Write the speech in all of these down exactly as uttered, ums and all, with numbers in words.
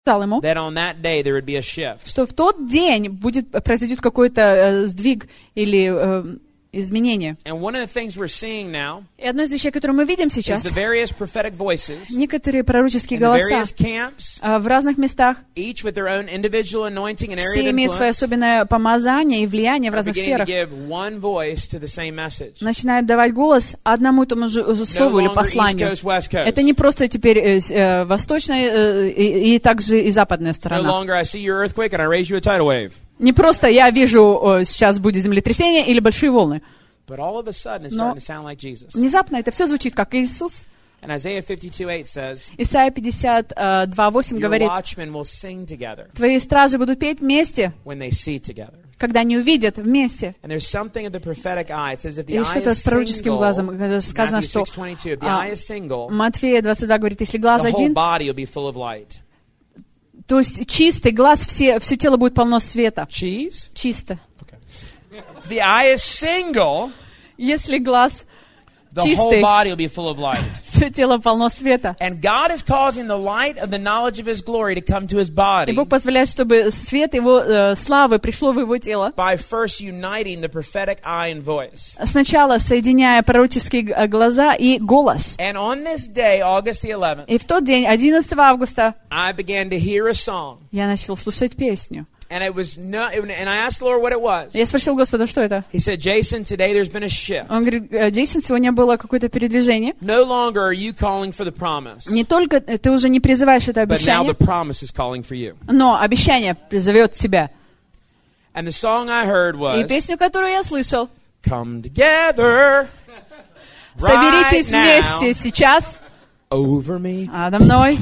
сказал ему, that on that day there would be a shift. что в тот день будет, произойдет какой-то э, сдвиг или э, изменение. And one of the things we're seeing now И одно из вещей, которые мы видим is сейчас, the various prophetic voices некоторые пророческие in the голоса various camps, э, в разных местах, each with their own individual anointing and area все of имеют свое influence, особенное помазание и влияние в are разных beginning to сферах, give one voice to the same message. начинают давать голос одному и тому же No слову или longer East посланию. Coast, West Coast. Это не просто теперь э, э, восточная э, и, и также и западная No сторона. longer I see your earthquake and I raise you a tidal wave. Не просто я вижу, э, сейчас будет землетрясение или большие волны. But all of a sudden it's Но starting to sound like Jesus. внезапно это все звучит как Иисус. And Isaiah fifty-two eight says, Исайя пятьдесят два восемь your говорит, watchmen will sing together твои стражи будут петь вместе, when they see together. когда они увидят вместе. And there's something of the prophetic eye. It says if the И eye что-то is с пророческим single, глазом когда сказано, Matthew что six twenty-two, if the а, eye is single, Матфея двадцать два говорит, если глаз the whole один, body will be full of light. то есть чистый глаз, все, все тело будет полно света. Cheese? Чисто. If the eye is single, Если глаз the whole чистый, body will be full of light. все тело полно света. And God is causing the light of the knowledge of His glory to come to His И body Бог позволяет, чтобы свет Его э, славы пришло в Его тело. by first uniting the prophetic eye and voice. Сначала соединяя пророческие г- глаза и голос. And on this day, August the eleventh, И в тот день, одиннадцатого августа, I began to hear a song. я начал слушать песню. And it was no, and I asked the Lord what it was. Я спросил Господа, что это? He said, Jason, today there's been a shift. Он говорит, «Э, Джейсон, сегодня было какое-то передвижение. No longer are you calling for the promise, Не только э, ты уже не призываешь это but now обещание, the promise is calling for you. но обещание призовет тебя. And the song I heard И was, песню, которую я слышал, come together right соберитесь вместе now сейчас over me. надо мной.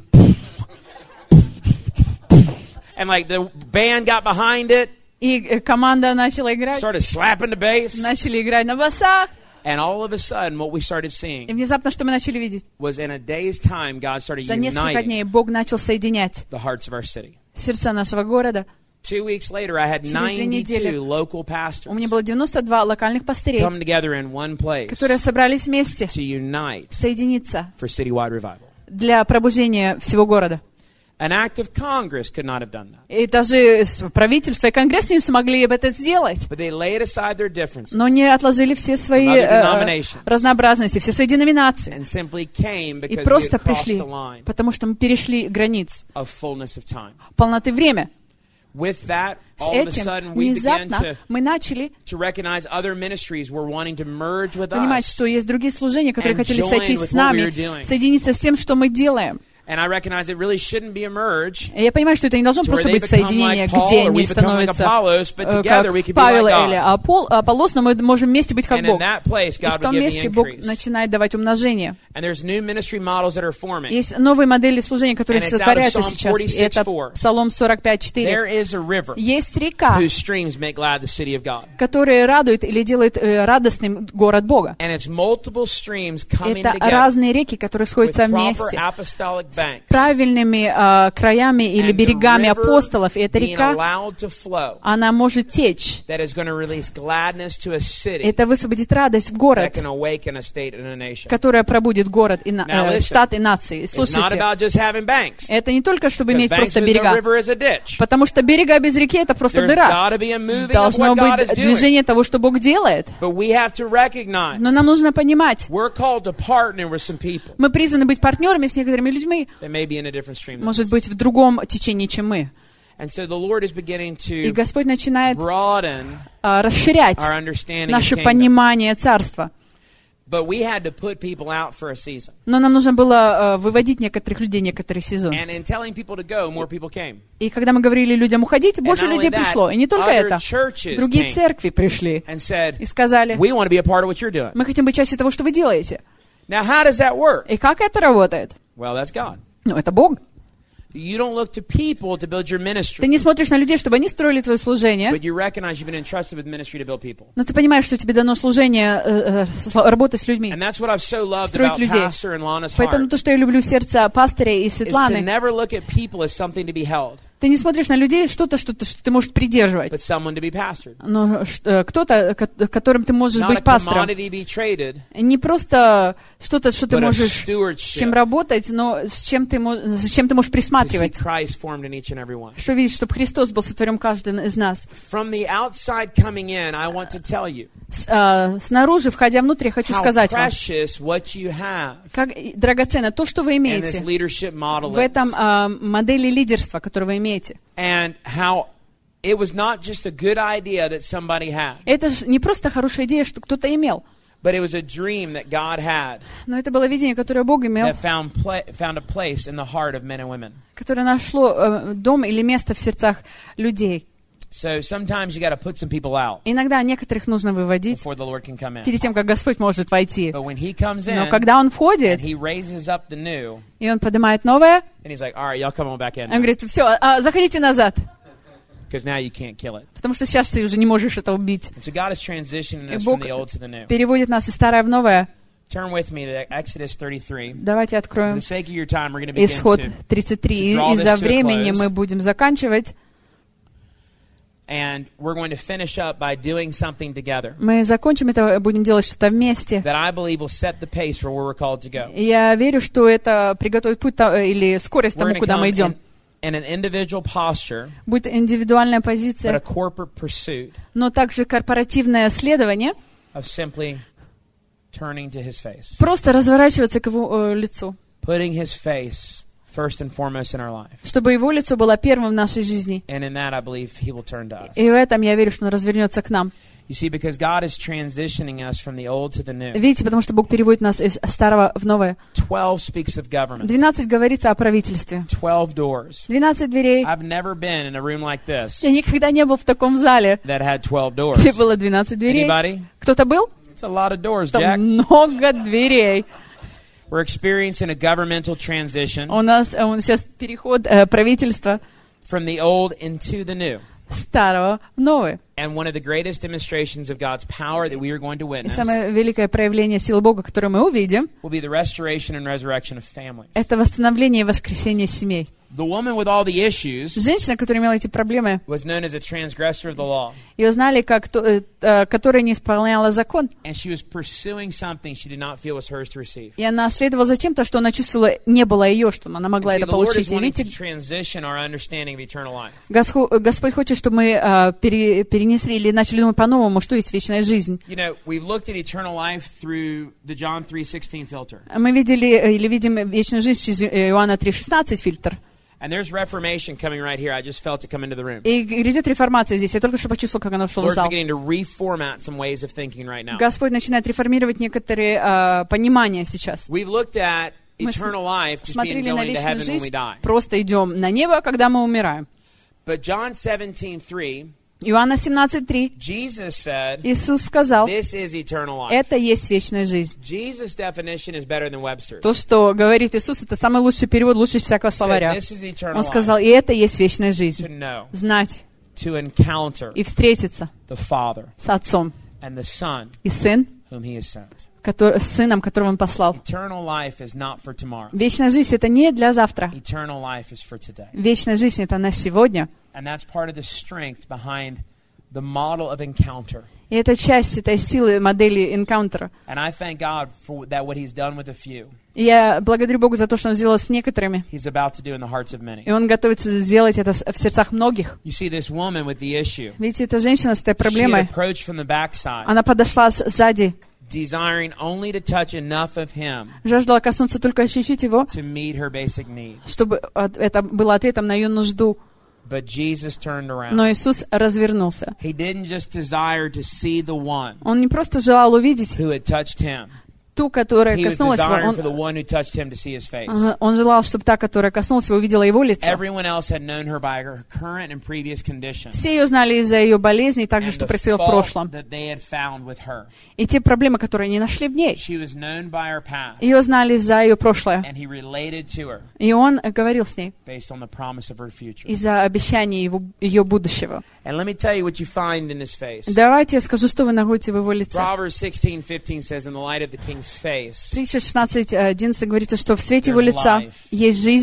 And like the band got behind it, И э, команда начала играть, started slapping the bass. начали играть на басах. And all of a sudden, what we started И seeing внезапно, что мы начали видеть? was in a day's time, God started За несколько uniting дней Бог начал соединять the hearts of our city. сердца нашего города. Two weeks later, I had Через две недели ninety-two local у pastors меня было девяносто два локальных пастырей, come together in one place которые собрались вместе to unite соединиться for citywide revival. для пробуждения всего города. An act of Congress could not have done that. И даже правительство и Конгресс не смогли это сделать. But they laid aside their differences Но не отложили все свои From other э, denominations. разнообразности, все свои деноминации. and simply came И because we просто had crossed пришли, the line потому что мы перешли границу of fullness of time. полноты времени. With that, С all of a этим sudden, we began внезапно to, мы начали to recognize other ministries were wanting to merge with понимать, us. что есть другие служения, которые and хотели join сойтись with с what we нами, were doing. соединиться с тем, что мы делаем. And I recognize it really shouldn't be a merge И я понимаю, что это не должно to where просто they быть become соединение, like Paul где or они we become like становятся Apollos, but э, together we как could be Павел like или God. Апол- Аполлос, но мы можем вместе быть как And in Бог. that place, И в God том would give the месте Бог increase. начинает давать умножение. And there's new ministry models that are forming. Есть новые модели служения, которые And it's out of сотворяются Psalm сейчас. И это forty-six four. Псалом сорок пять четыре. There is a river Есть река, whose streams make glad the city of God. которая радует или делает э, радостным город Бога. And it's multiple streams coming Это together разные реки, которые with сходятся proper вместе apostolic banks. правильными э, краями или And the берегами river апостолов. И эта being река, allowed to flow она может течь. that is going to release gladness to a city Это высвободит радость в that город, can awaken a state and a nation. которая пробудит город, и на- Now э, listen, штат и нации. It's not Слушайте, about just having banks. это не только, чтобы Because иметь banks просто with no берега, river is a ditch. потому что берега без реки — это просто There's дыра. got to be a moving of Должно what God is быть doing. движение того, что Бог делает. But we have to recognize Но нам нужно понимать, we're called to partner with some people мы призваны быть партнерами с некоторыми людьми, that may be in a different stream than может us. быть, в другом течении, чем мы. And so the Lord is beginning И to Господь начинает broaden а, расширять our understanding of наше kingdom. понимание Царства. But we had to put people out for a season. Но нам нужно было а, выводить некоторых людей некоторый сезон. And in telling people to go, more people came. И когда мы говорили людям уходить, больше not only людей that, пришло. И не только other это. churches Другие came. церкви пришли And said, и сказали, we want to be a part of what you're doing. мы хотим быть частью того, что вы делаете. Now, how does that work? И как это работает? Well, that's God. Ну, это Бог. You don't look to people to build your Ты ministry, не смотришь на людей, чтобы они строили твое служение, but you recognize you've been entrusted with ministry to build people. но ты понимаешь, что тебе дано служение э, э, с- работать с людьми. And that's what I've so loved Строить about людей. Pastor and Lana's Поэтому heart, то, что я люблю в сердце пастыря и is to Светланы, never look at people as something to be held, Ты не смотришь на людей что-то, что ты, что ты можешь придерживать. but someone to be pastored. Но ш- кто-то, ко- которым ты можешь Not a быть пастором. commodity to be traded, Не просто что-то, что ты but a можешь с чем stewardship работать, но с чем ты, мо- с чем ты можешь to see присматривать. Christ formed in each and every one. Что видишь, чтобы Христос был сотворен каждым из нас. From the outside coming in, I want to tell you С- а, снаружи, входя внутрь, я хочу how сказать вам, precious what you have как драгоценно то, что вы in this имеете leadership model в этом is. а, модели лидерства, которое вы имеете. And how it was not just a good idea that somebody had, Это же не просто хорошая идея, что кто-то имел, but it was a dream that God had но это было видение, которое Бог имел, that found pla- found a place in the heart of men and women. которое нашло э, дом или место в сердцах людей. So sometimes you got to put some people out Иногда некоторых нужно выводить before the Lord can come in. перед тем, как Господь может войти. But when He comes Но in когда Он and входит, He raises up the new, и Он поднимает новое, and He's like, all right, y'all come on back in Он говорит, все, а, заходите назад, because now you can't kill it. потому что сейчас ты уже не можешь это убить. And so God is transitioning И us Бог from the old to the new. переводит нас из старое в новое. Turn with me to Exodus thirty-three. Давайте For откроем the sake of your time, we're going to begin Исход to. тридцать три. И to draw из-за this to a времени close. мы будем заканчивать. And we're going to finish up by doing something together Мы закончим это, будем делать что-то вместе. that I believe will set the pace for where we're called to go. И я верю, что это приготовит путь та- или скорость We're тому, going to куда мы come идем. in, in an individual posture, Будет индивидуальная but a позиция, corporate pursuit но также корпоративное следование. of simply turning to His face, Просто разворачиваться к Его э, лицу, putting His face first and foremost in our life. чтобы Его лицо было первым в нашей жизни. And in that, I believe He will turn to us. И в этом я верю, что Он развернется к нам. You see, because God is transitioning us from the old to the new. Видите, потому что Бог переводит нас из старого в новое. twelve speaks of government. двенадцать говорится о правительстве. twelve doors. двенадцать дверей. I've never been in a room like this Я никогда не был в таком зале, that had twelve doors. где было двенадцать дверей. Anybody? Кто-то был? It's a lot of doors, Там Jack. много дверей. We're experiencing a governmental transition У нас э, он сейчас переход э, правительства from the old into the new. старого в новое. And one of the greatest demonstrations of God's power that we are going to И witness самое великое проявление силы Бога, которое мы увидим, will be the restoration and resurrection of families. это восстановление и воскресение семей. The woman with all the issues Женщина, которая имела эти проблемы, was known as a transgressor of the law. ее знали как то, э, э, которая не исполняла закон. And she was pursuing something she did not feel was hers to receive. И она следовала за чем-то, что она чувствовала, не было ее, что она And могла see, это the Lord is получить. И wanting to видите, transition our understanding of eternal life. Господь, Господь хочет, чтобы мы э, пере- перенесли или начали думать по-новому, что есть вечная жизнь. You know, we've looked at eternal life through the John three sixteen filter. Мы видели э, или видим вечную жизнь через э, Иоанна три шестнадцать фильтр. And there's reformation coming right here. I just felt it come into the room. И грядет реформация здесь. Я только что почувствовал, как она вошла в Lord's зал. beginning to reformat some ways of thinking right now. Господь начинает реформировать некоторые э, понимания сейчас. We've looked at Мы eternal life just being смотрели на going to вечную heaven when we жизнь, die. просто идем на небо, когда мы умираем. But John seventeen three, Иоанна семнадцать три. Jesus said, Иисус сказал, this is eternal life. это есть вечная жизнь. Jesus' definition is better than Webster's. То, что говорит Иисус, это самый лучший перевод, лучше всякого He said, словаря. this is eternal Он сказал, life. и это есть вечная To жизнь. know, Знать to encounter и встретиться the Father с Отцом and the Son и Сын, whom He has sent. который, с Сыном, которого Он послал. Eternal life is not for tomorrow. Вечная жизнь — это не для завтра. Eternal life is for today. Вечная жизнь — это на сегодня. And that's part of the strength behind the model of encounter. И это часть этой силы модели энкаунтера. And I thank God for that what He's done with a few, И я благодарю Бога за то, что Он сделал с некоторыми. He's about to do in the hearts of many. И Он готовится сделать это в сердцах многих. You see this woman with the issue. Видите, эта женщина с этой She had проблемой, approached from the backside, она подошла с- сзади, desiring only to touch enough of Him жаждала коснуться только ощутить Его, to meet her basic needs. чтобы от- это было ответом на ее нужду. But Jesus turned around. Но Иисус развернулся. He didn't just desire to see the one Он не просто желал увидеть who had touched Him. ту, которая He was коснулась его. desiring for the Он, one who touched Him to see His face. ага, он желал, чтобы та, которая коснулась его, увидела его лицо. Everyone else had known her by her current and previous condition. Все ее знали из-за ее болезни и также, And что the происходило в fault прошлом. that they had found with her. И те проблемы, которые они нашли в ней. She was known by her past, Ее знали за ее прошлое. and He related to her И он говорил с ней based on the promise of her future. из-за обещаний его, ее будущего. And let me tell you what you find in His face. Давайте я скажу, что вы находите в его лице. Proverbs sixteen fifteen says, in the light of the king's face, Притча шестнадцать одиннадцать говорится, что в свете его There's лица life. есть жизнь,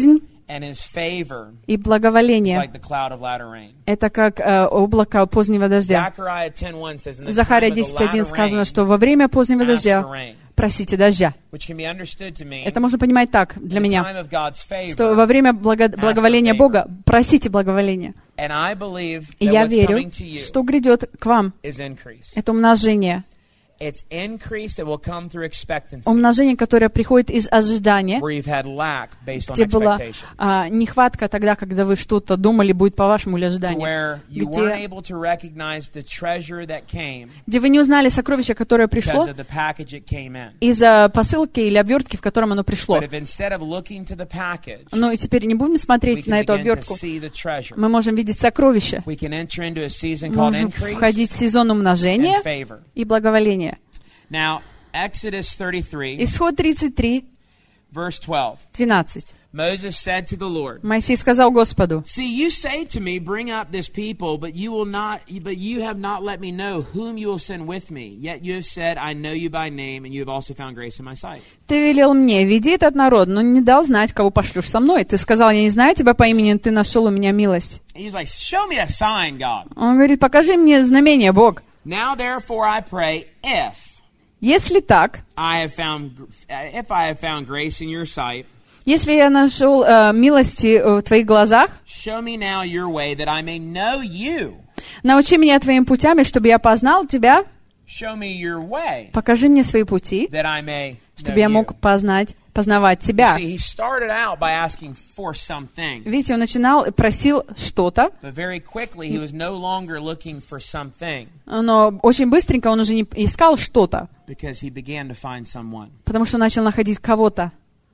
And his favor И is благоволение like the cloud of latter rain. — это как э, облако позднего дождя. Zechariah ten one says, in the Захария time of the десять один latter сказано, rain, что во время позднего ask дождя for rain. просите дождя. Which can be understood to mean, Это можно понимать так для in the меня, time of God's что favor, во время благо- благоволения favor. Бога просите благоволения. and I believe И that я what's верю, coming to you что грядет к вам. is increase. Это умножение. It's increase that will come through expectancy, Умножение, которое приходит из ожидания, where you've had lack based on где была expectation. а, нехватка тогда, когда вы что-то думали будет по вашему или To ожиданию. where you Где- weren't able to recognize the treasure that came Где вы не узнали сокровище, которое пришло, because of the package it came in. из-за посылки или обвертки, в котором оно пришло. But if instead of looking to the package, Ну и теперь не будем we смотреть can на эту begin to обвертку. see the treasure. Мы можем видеть сокровище. We can enter into a season called Можем increase входить в сезон умножения and favor. и благоволения. Now, Exodus thirty-three, Исход тридцать три, verse twelve. двенадцать. Moses said to the Lord, Моисей сказал Господу: "See, you say to me, bring up this people, but you will not, but you have not let me know whom you will send with me. Yet you have said, I know you by name, and you have also found grace in my sight." Ты велел мне: веди этот народ, но не дал знать, кого пошлешь со мной. Ты сказал: я не знаю тебя по имени, ты нашел у меня милость. And he was like, "Show me a sign, God." Он говорит: покажи мне знамение, Бог. Now, therefore, I pray, if Если так, I have found, if I have found grace in your sight, если я нашел э, милости э, в твоих глазах, show me now your way, that I may know you. научи меня твоим путям, чтобы я познал тебя. Show me your way, Покажи мне свои пути, that I may know чтобы я you. мог познать, познавать тебя. See, he started out by asking for something, Видите, он начинал, просил что-то, but very quickly he was no longer looking for something но очень быстренько он уже не искал что-то, because he began to find someone. потому что начал находить кого-то.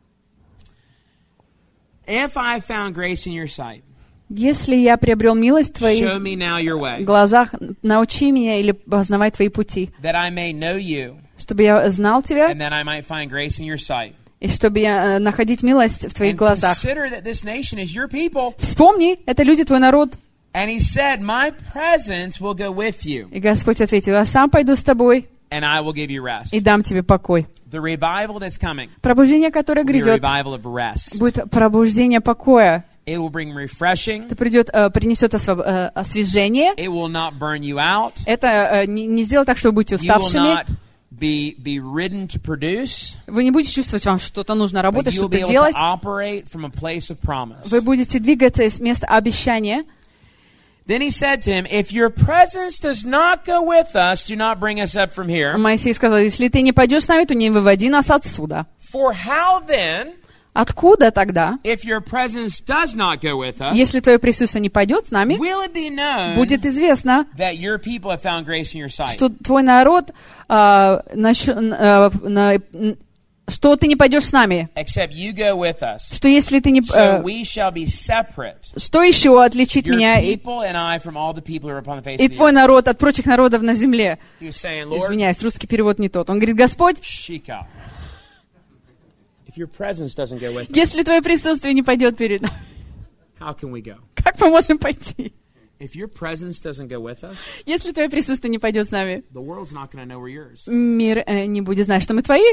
If I found grace in your sight, Если я приобрел милость в твоих show me now your way, глазах, научи меня или познавай твои пути, that I may know you, чтобы я знал тебя, and that I might find grace in your sight. и чтобы я э, находить милость в твоих And глазах. consider that this nation is your people. Вспомни, это люди твой народ. And he said, my presence will go with you, И Господь ответил: я сам пойду с тобой and I will give you rest. и дам тебе покой. The revival that's coming Пробуждение, которое will be a грядет, revival of rest. будет пробуждение покоя. It will bring refreshing. Это придет, э, принесет освоб- э, освежение. It will not burn you out. Это э, не, не сделает так, что вы будете You will уставшими. not be, be ridden to produce, Вы не будете чувствовать, вам что-то нужно but работать, you'll be что-то able to делать. operate from a place of promise. Вы будете двигаться из места обещания. Then he said to him, if your presence does not go with us, do not bring us up from here. Моисей сказал: если ты не пойдешь с нами, то не выводи нас отсюда. For how then, Откуда тогда, if your presence does not go with us, если твое присутствие не пойдет с нами, will it be known будет известно, that your people have found grace in your sight? что твой народ, а, нащ- а, на- что ты не пойдешь с нами, Except you go with us. что если ты не... So э, we shall be separate, что еще отличит your меня и, people and I, from all the people who are upon the face и of the твой earth. народ от прочих народов на земле? He was saying, Lord, Извиняюсь, русский перевод не тот. Он говорит: Господь, Shika, if your presence doesn't go with us, если твое присутствие не пойдет перед нами, how can we go? как мы можем пойти? If your presence doesn't go with us, Если твое присутствие не пойдет с нами, the world's not going to know we're yours. мир э, не будет знать, что мы твои.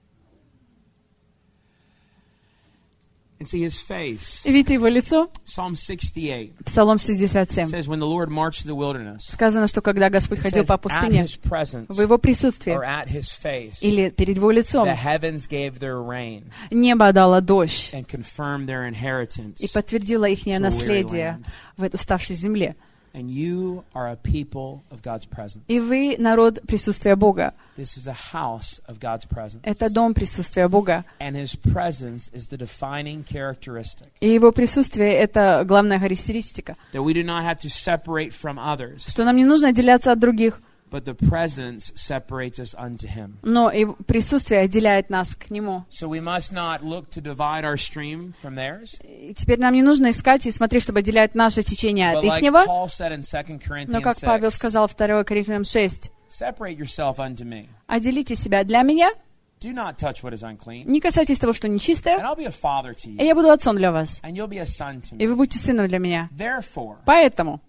And see his face. И видите его лицо. Psalm sixty-eight Псалом шестьдесят семь. says, when the Lord marched through the wilderness, Сказано, что когда Господь it ходил says, по at пустыне, his presence в его присутствии or at his face, или перед его лицом, the heavens gave their rain небо дало дождь and confirmed their inheritance. и подтвердило их to a weary наследие land. в этой уставшей земле. And you are a people of God's presence. И вы народ присутствия Бога. This is a house of God's presence. Это дом присутствия Бога. And his presence is the defining characteristic. И его присутствие — это главная характеристика. That we do not have to separate from others, Что нам не нужно отделяться от других, but the presence separates us unto him. но и присутствие отделяет нас к Нему. So we must not look to divide our stream from theirs. И теперь нам не нужно искать и смотреть, чтобы отделять наше течение But от like ихнего. Paul said in Second Но, как Corinthians Павел six, сказал второе Коринфянам шесть, separate yourself unto me. «Отделите себя для меня, Do not touch what is unclean. не касайтесь того, что And нечистое, I'll be a father to и you. я буду отцом для вас, And you'll be a son to и me. вы будете сыном для меня». Therefore, Поэтому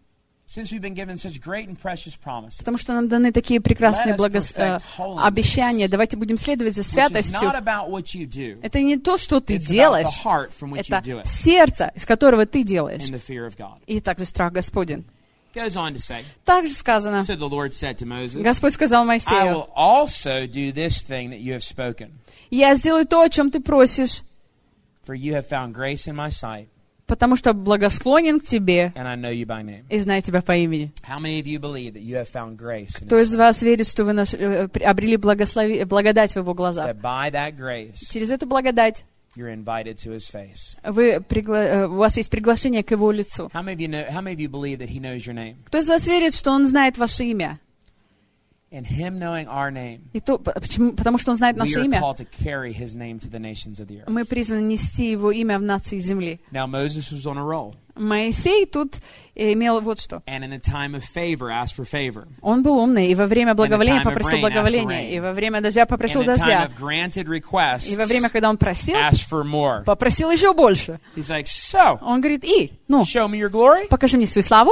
Since we've been given such great and precious promises, Потому что нам даны такие прекрасные let us благос... perfect э, holiness, обещания. Давайте будем следовать за which is святостью. not about what you do, Это не то, что ты it's about делаешь, the heart from which you это do it, сердце, из которого ты делаешь. and the fear of God. И также страх Господень. Goes on to say, Также сказано, so the Lord said to Moses, Господь сказал I Моисею, will also do this thing that you have spoken, я сделаю то, о чем ты просишь, for you have found grace in my sight, потому что благосклонен к тебе and I know you by name. и знаю тебя по имени. How many of you believe that you have found grace in Кто His из sight? вас верит, что вы наш- э, при- обрели благослови... благодать в его глазах? That by that grace, Через эту благодать you're invited to His face. вы пригла... э, у вас есть приглашение к его лицу. How many of you know? How many of you believe that He knows your name? Кто из вас верит, что он знает ваше имя? And Him knowing our name, И то, п- почему? Потому что он знает we наше are имя. called to carry His name to the nations of the earth. Мы призваны нести его имя в нации земли. Now Moses was on a roll, Моисей тут имел вот что. and in a time of favor, asked for favor. Он был умный, и во время благоволения time of попросил rain, благоволения, asked for rain. и во время дождя In попросил a time дождя, of granted requests, и во время, когда он просил, asked for more. попросил еще больше. He's like, so, Он говорит, и, ну, show me your glory. покажи мне свою славу,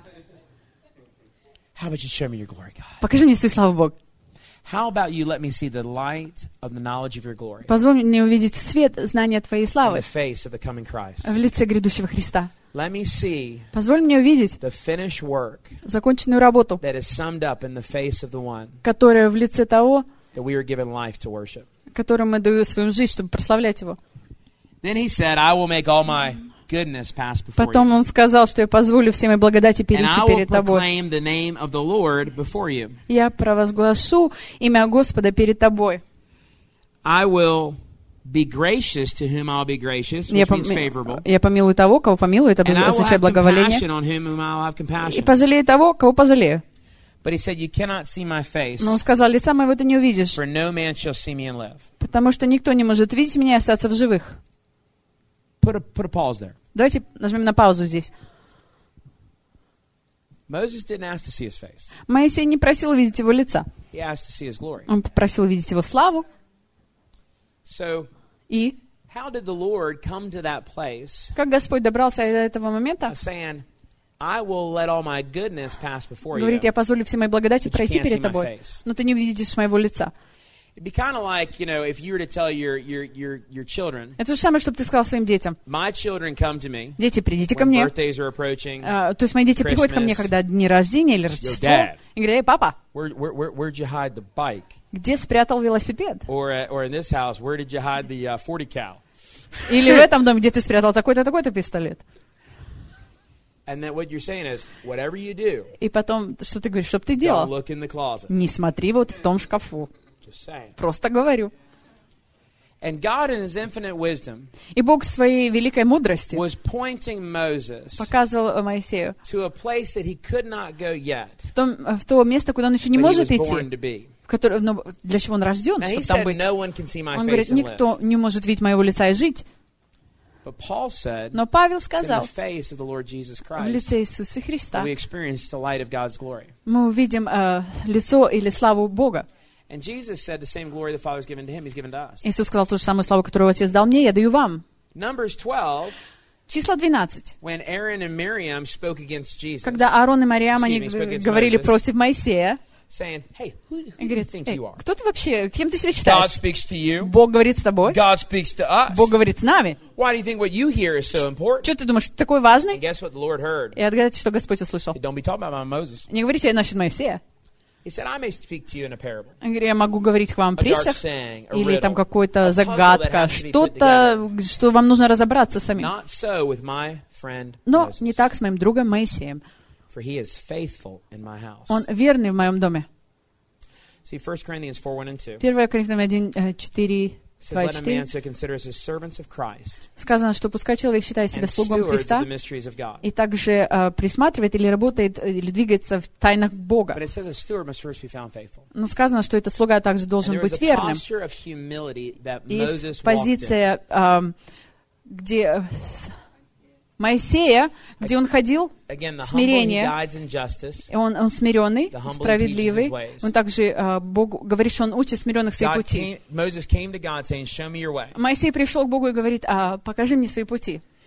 How about you show me your glory, God? покажи мне свою славу, Бог. How about you let me see the light of the knowledge of your glory Позволь мне увидеть свет знания Твоей in славы the face of the coming Christ? в лице грядущего Христа. Let me see Позволь мне увидеть the finished work законченную работу, that is summed up in the face of the one которая в лице того, that we are given life to worship. которому мы даю свою жизнь, чтобы прославлять Его. Then he said, I will make all my goodness pass before Потом you, Он сказал, что я позволю всей моей благодати and перейти I will перед Тобой. proclaim the name of the Lord before you. Я провозглашу имя Господа перед Тобой. I will be gracious to whom I'll be gracious, Я, which means поми- favorable. я помилую того, кого помилую, это And I will означает have благоволение. compassion on whom I'll have И compassion. пожалею того, кого пожалею. But he said, you cannot see my face, Но Он сказал, лица моего ты не увидишь, for no man shall see me and live. потому что никто не может видеть меня и остаться в живых. Put a, put a pause there. Давайте нажмем на паузу здесь. Moses didn't ask to see his face. Моисей не просил увидеть его лица. He asked to see his glory. Он попросил увидеть его славу. So И how did the Lord come to that place как Господь добрался до этого момента, of saying, I will let all my goodness pass before you? говорит, я позволю всей моей благодати But you пройти can't see перед my тобой, face. но ты не увидишь моего лица. It'd be kind of like, you know, if you were to tell your, your, your, your children, Это то же самое, чтобы ты сказал своим детям. my children come to me Дети, придите ко when мне. birthdays are approaching. А, то есть мои дети приходят ко мне, Christmas. когда дни рождения или Рождество, Dad. и говорят, эй, папа, Where, where, where, where'd you hide the bike? где спрятал велосипед? Or, uh, or in this house, where did you hide the uh, forty cal? Или в этом доме, где ты спрятал такой-то, такой-то пистолет? And then what you're saying is, whatever you do, И потом, что ты говоришь, чтоб ты don't делал? look in the closet. Не смотри вот в том шкафу. Just saying. Просто говорю. And God in His infinite wisdom И Бог в своей великой мудрости was pointing Moses показывал Моисею to a place that he could not go yet, в, том, в то место, куда он еще не but he was может born идти, to be. который, ну, для чего он рожден, Now he чтобы там said, быть. no one can see my Он face говорит, and live. никто не может видеть моего лица и жить. But Paul said, Но Павел it's in сказал, the face of the Lord Jesus в Christ лице Иисуса that Христа we experience the light of God's glory. мы увидим э, лицо или славу Бога. And Jesus said the same glory the Father's given to him, He's given to us. Иисус сказал ту же самую славу, которую Отец дал мне, я даю вам. Numbers twelve, Число двенадцать. when Aaron and Miriam spoke against Jesus, Когда Аарон и Мариам, они Excuse me, spoke against говорили Moses. против Моисея, saying, hey, who, who и do you говорит, think «Эй, you are? кто ты вообще, кем ты себя God считаешь? speaks to you. Бог говорит с тобой, God speaks to us. Бог говорит с нами. Why do you think what you hear is so important? Что ты думаешь, ты такой важный? And guess what the Lord heard? И отгадайте, что Господь услышал. Don't be talking about Moses. Не говорите насчет Моисея. He said, I may speak to you in a parable. Он говорит, я могу говорить к вам A dark притчах, saying, a или там riddle, какая-то a puzzle that загадка, has to be put что-то, что вам нужно разобраться самим. Not so with my friend Но Moses, не так с моим другом Моисеем. for he is faithful in my house. Он верный в моем доме. See, First Corinthians four, one and two. первое Коринфянам один, четыре, Says, два и let a четыре. man so consider us as servants of Christ Сказано, что пускай человек считает себя and слугом stewards of Христа the mysteries of God. и также э, присматривает или работает, э, или двигается в тайнах Бога. But it says a steward must first be found faithful. Но сказано, что этот слуга также And должен there was быть a верным. posture of humility that И есть Moses walked in. позиция, э, где э, с- Моисея, где он ходил, Again, the humble he смирение. guides in justice. и он, он смиренный, The humble справедливый. teaches his ways. Он также, э, Бог говорит, что он учит смиренных свои God пути. came, Moses came to God saying, show me your way. Моисей пришел к Богу и говорит, а, покажи мне свои пути.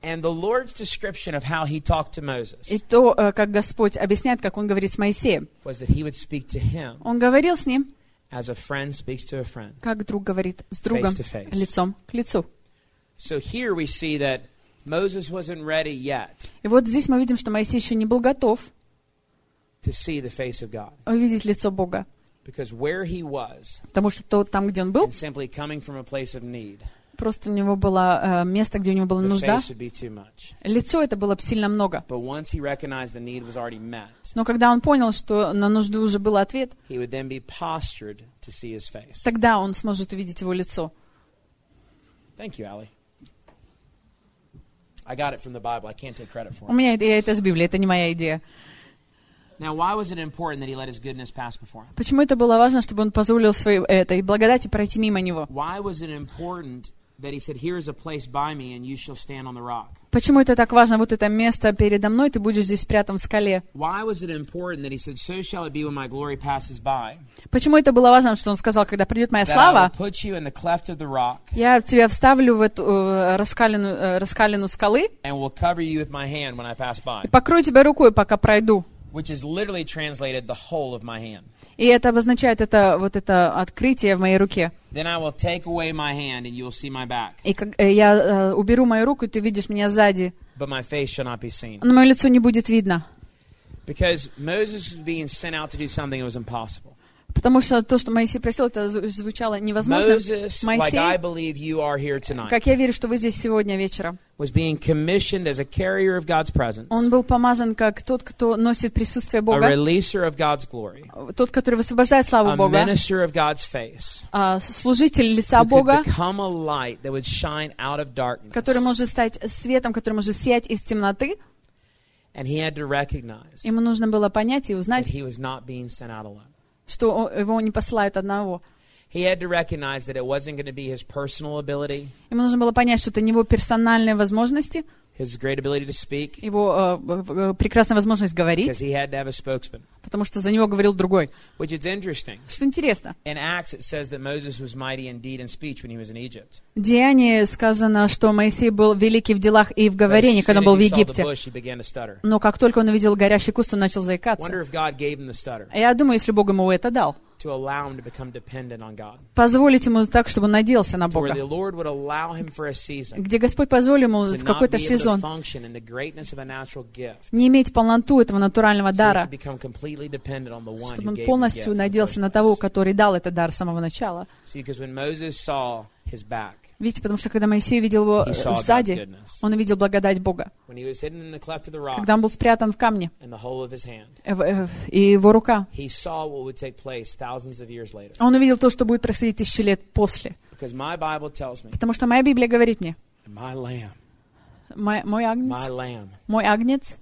And the Lord's description of how he talked to Moses И то, э, как Господь объясняет, как Он говорит с Моисеем. was that he would speak to him Он говорил с ним, as a friend speaks to a friend. как друг говорит с другом, Face to face. лицом к лицу. So here we see that Moses wasn't ready yet И вот здесь мы видим, что Моисей еще не был готов to see the face of God. увидеть лицо Бога. Because where he was, Потому что то, там, где он был, and simply coming from a place of need, просто у него было э, место, где у него была the нужда. face would be too much. Лицо это было сильно много. But once he recognized the need was already met, Но когда он понял, что на нужду уже был ответ, he would then be postured to see his face. тогда он сможет увидеть его лицо. Thank you, Allie. I got it from the Bible. I can't take credit for У it. меня это, это с Библии, это не моя идея. Now, why was it important that he let his goodness pass before him? Почему это было важно, чтобы он позволил своей этой благодати пройти мимо него? Why was it important that he said, "Here is a place by me, and you shall stand on the rock"? Почему это так важно? Вот это место передо мной, ты будешь здесь спрятан в скале. Why was it important that he said, "So shall it be when my glory passes by, Почему это было важно, что он сказал, когда придет моя that I will слава, put you in the cleft of the rock, я тебя вставлю в эту э, раскаленную, э, раскаленную скалы and will cover you with my hand when I pass by," и покрою тебя рукой, пока пройду. which is literally translated the whole of my hand. И это обозначает это, вот это открытие в моей руке. Then I will take away my hand, and you will see my back, И как, э, я э, уберу мою руку, и ты видишь меня сзади, but my face shall not be seen. но мое лицо не будет видно. Because Moses was being sent out to do something that was impossible. Потому что то, что Моисей просил, это зву- звучало невозможно. Moses, like I Моисей, believe you are here tonight, как я верю, что вы здесь сегодня вечером, was being commissioned as a carrier of God's presence, он был помазан как тот, кто носит присутствие a Бога, releaser of God's glory, тот, который высвобождает славу a Бога, minister of God's face, а, служитель лица who could Бога, become a light that would shine out of darkness. который может стать светом, который может сиять из темноты. And he had to recognize Ему нужно было понять и that узнать, he was not being sent out alone. что о- его не посылают одного. He had to recognize that it wasn't going to be his personal ability, Ему нужно было понять, что это не его персональные возможности, his great ability to speak, его э, э, прекрасная возможность because говорить, he had to have a spokesman. потому что за него говорил другой. Which is interesting. Что интересно, In Acts, it says that Moses was mighty in deed and speech when he was in Egypt. в Деянии сказано, что Моисей был великий в делах и в But говорении, as когда soon он был as в he saw the Египте. bush, he began to stutter. Но как только он увидел горящий куст, он начал заикаться. Wonder if God gave him the stutter Я думаю, если Бог ему это дал, to allow him to become dependent on God. позволить ему так, чтобы он надеялся на To where Бога. the Lord would allow him for a season Где Господь позволил ему to в not какой-то be able to сезон function in the greatness of a natural gift, не иметь полноту этого натурального so he дара, could become completely dependent on the one чтобы who он gave the полностью gift in the надеялся first на того, place. который дал этот дар с самого начала. See, because when Moses saw his back, Видите, потому что когда Моисей видел его he saw God's сзади, goodness. он увидел благодать Бога. When he was hidden in the cleft of the rock Когда он был спрятан в камне, in the hole of his hand, э, в- э, и его рука, he saw what would take place thousands of years later. он увидел то, что будет происходить тысячи лет после. Because my Bible tells me, Потому что моя Библия говорит мне, my lamb, мой, мой my агнец, lamb, мой агнец,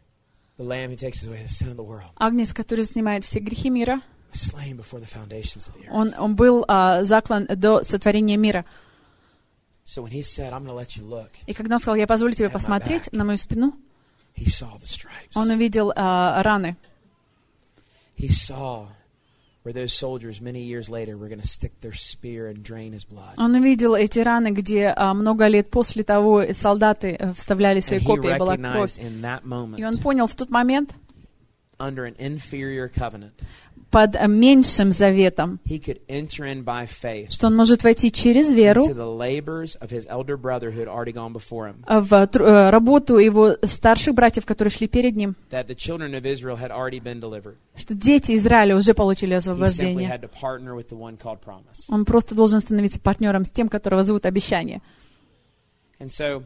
the lamb who takes away the sin of the world, агнец, который снимает все грехи мира, was slain before the foundations of the earth. он, он был а, заклан до сотворения мира. So when he said, I'm going to let you look, И когда он сказал, я позволю тебе And my посмотреть back. на мою спину, he saw the stripes. он увидел а, раны. He saw where those soldiers many years later were going to stick their spear and drain his blood. Он увидел эти раны, где а, много лет после того солдаты э, вставляли свои And he копья, была кровь. recognized in that И он moment, понял в тот момент, under an inferior covenant, под э, меньшим заветом, he could enter in by faith что он может войти через веру into the labors of his elder brother who had already gone before him, в тру- э, работу его старших братьев, которые шли перед ним, that the children of Israel had already been delivered. что дети Израиля уже получили He simply освобождение. had to partner with the one called promise. Он просто должен становиться партнером с тем, которого зовут обещание. And so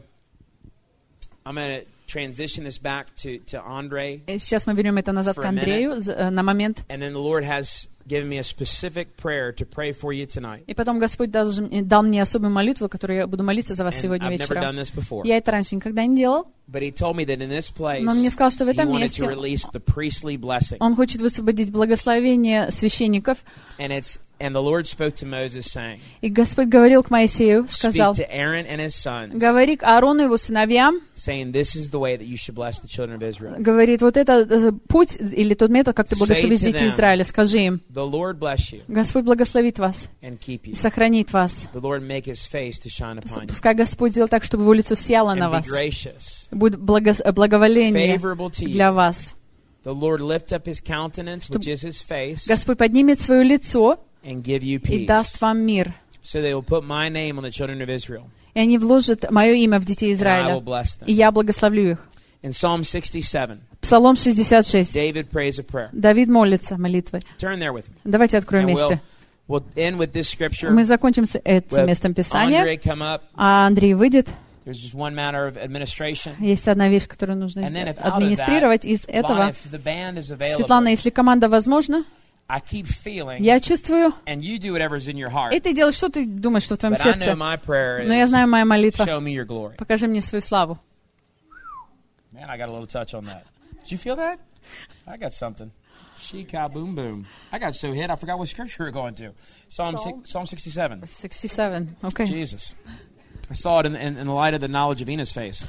I'm going to transition this back to, to Andre. И сейчас мы берем это назад For к a Андрею за- э, на момент. And then the Lord has given me a specific prayer to pray for you tonight. И потом Господь должен- дал мне особую молитву, которую я буду молиться за вас And сегодня I've never вечером. done this before. Я это раньше никогда не делал. But he told me that in this place, Но он мне сказал, что в he этом wanted to месте release the priestly blessing. он хочет высвободить благословение священников. And it's And the Lord spoke to Moses, saying, И Господь говорил к Моисею, сказал, Speak to Aaron and his sons, говори к Аарону и его сыновьям, saying, This is the way that you should bless the children of Israel. говорит, вот это э, путь или тот метод, как ты благословишь Say to детей them, Израиля. Скажи им, The Lord bless you Господь благословит вас and keep и you. сохранит вас. The Lord make his face to shine upon you Пускай Господь сделает так, чтобы его лицо сияло на and be вас. gracious, Будет благо- благоволение favorable to для you. вас. The Lord lift up his countenance, which is his face, Господь поднимет свое лицо and give you и peace. даст вам мир. So they will put my name on the children of Israel, И они вложат мое имя в детей and I will Израиля. bless them. И я благословлю их. In Psalm sixty-seven, Псалом шестьдесят шесть. David prays a prayer. Давид молится молитвой. Turn there with me. Давайте откроем And we'll, вместе. we'll end with this scripture. Мы закончим с этим With местом Писания. Andre come up. А Андрей выйдет. There's just one matter of administration. Есть одна вещь, которую нужно And then if out of администрировать. Из that, этого, Lana, if the band is available, Светлана, если команда возможна, I keep feeling, я чувствую, and you do whatever's in your heart. и ты делаешь, что ты думаешь, что в твоем But I know сердце. my prayer Но я is, знаю, моя молитва. show me your glory. Покажи мне свою славу. Man, I got a little touch on that. Did you feel that? I got something. She cow boom boom. I got so hit, I forgot what scripture we're going to. Psalm Psalm? six, Psalm sixty-seven. шестьдесят семь. Okay. Jesus. I saw it in, in, in the light of the knowledge of Ina's face.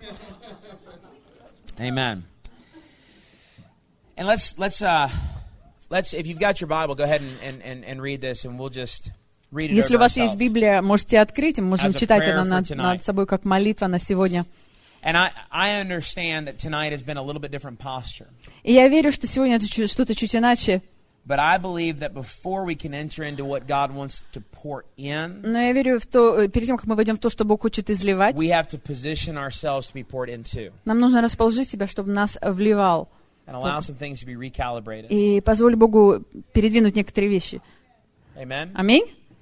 Amen. And let's let's uh let's if you've got your Bible, go ahead and, and, and, and read this, and we'll just read it Если over у вас есть ourselves. Библия, можете открыть, и мы можем As a читать prayer это for над, tonight. над собой как молитва на сегодня. And I, I understand that tonight has been a little bit different posture. И я верю, что сегодня это чуть- что-то чуть иначе. But I believe that before we can enter into what God wants to pour in, Но я верю в то, перед тем, как мы войдем в то, что Бог хочет изливать, we have to position ourselves to be poured into нам нужно расположить себя, чтобы нас вливал. and allow some things to be recalibrated. И позволь Богу передвинуть некоторые вещи. Amen? Аминь.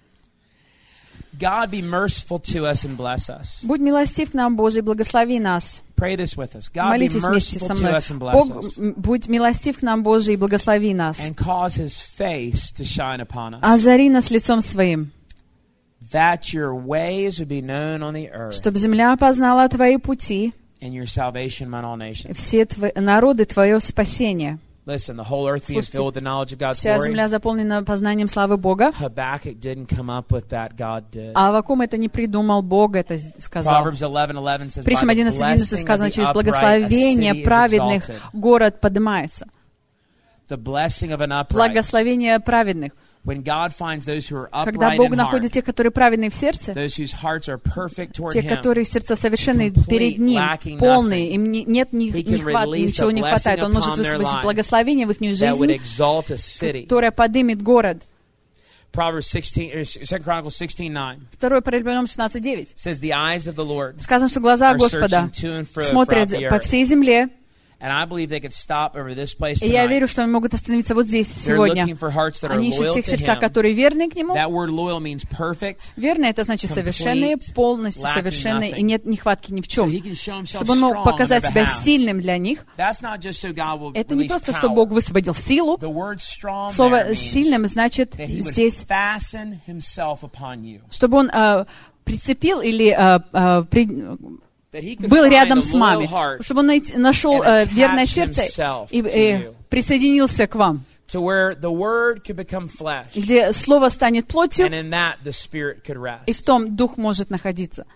God be merciful to us and bless us. Будь милостив к нам, Боже, и благослови нас. Pray this with us. God be Молитесь вместе merciful со to мной. us and bless Бог, us. м, будь милостив к нам, Боже, и благослови нас. And cause his face to shine upon us. Озари нас лицом своим, That your ways would be known on the earth чтобы земля познала Твои пути, and your salvation among all nations. все твои, народы Твое спасение. Listen, the whole earth being Слушайте, filled with the knowledge of God's Вся glory. земля заполнена познанием славы Бога. Habakkuk didn't come up with that. God did. А Аввакум это не придумал, Бог это сказал. Proverbs eleven eleven says, Притчам "By the одиннадцать одиннадцать blessing of сказано, the через upright, a благословение city is праведных exalted." город поднимается. The blessing of an upright. Благословение праведных. When God finds those who are Когда upright Бог in heart, находит тех, которые праведны в сердце, those whose hearts are perfect toward те, Him, которые сердца совершенны complete, перед Ним, lacking полные, nothing, им не- нет ни, He ни can хват- release ничего a не blessing хватает. Он может upon their высвободить life благословение в их that would жизнь, exalt a city. которое поднимет город. Proverbs sixteen, or Second Chronicles sixteen nine Второе Паралипоменон шестнадцать девять. says, "The eyes of the Lord Сказано, что глаза are Господа searching to and fro смотрят throughout the по earth." всей земле, And I believe they could stop over this place и я tonight. верю, что они могут остановиться вот здесь They're сегодня. looking for hearts that are Они ищут loyal тех to сердца, Him. которые верны к Нему. That word loyal means perfect, Верные — это значит совершенные, complete, полностью lacking совершенные, nothing. и нет нехватки ни в so чем. He can show Himself Чтобы Он мог strong on показать their себя behalf. сильным для них. That's not just so God will Это не release просто, power. что Бог высвободил силу. The word strong there Слово means «сильным» значит that He would здесь, fasten Himself upon you. чтобы Он а, прицепил или а, а, при- That He could был find рядом a с loyal вами, heart чтобы Он найти- нашел and а, attach верное сердце himself и, to и you. присоединился к вам, to where the word could become flesh, где Слово станет плотью, and in that the Spirit could и в rest. том Дух может находиться.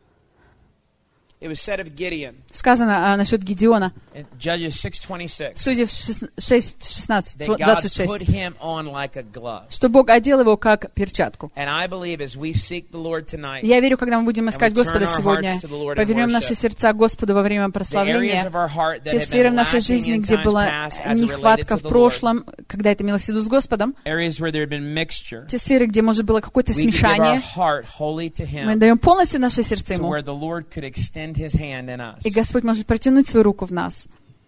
It was said of Gideon Сказано а, насчет Гедеона, in Judges six twenty-six Судей шесть шестнадцать, that God двадцать put шесть, him on like a glove. что Бог одел его как перчатку. And I believe as we seek the Lord tonight, Я верю, когда мы будем искать And we turn Господа our сегодня, hearts to the Lord in повернем worship, наши сердца Господу во время the areas прославления, of our heart that те have сферы в been нашей lacking жизни, in где times была past as it related нехватка to в the Lord, прошлом, когда это имелось в виду с Господом, areas where there had been mixture, те сферы, где, может, было какое-то we could give our смешание, heart wholly to мы Him, даем полностью наше сердце to Ему, where the Lord could extend His hand in us. и Господь может протянуть свою руку в нас.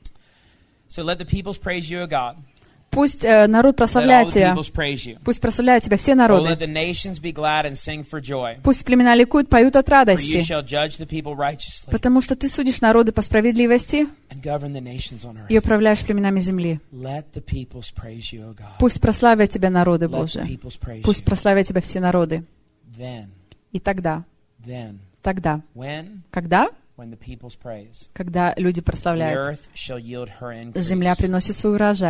So let the peoples praise you, O God. Пусть э, народ Let all прославляет the Тебя, peoples praise you. пусть прославляют Тебя все Oh, let народы, the nations be glad and sing for joy. пусть племена ликуют, поют от For you радости, shall judge the people righteously потому что Ты судишь народы по справедливости and govern the nations on и earth. управляешь племенами земли. Let the peoples praise you, O God. Пусть прославят Тебя народы Let the Божии, peoples praise пусть you. прославят Тебя все народы. Then, И тогда, then, тогда, when? когда, When the peoples praise. когда люди The прославляют, earth shall yield her земля increase. приносит свой урожай,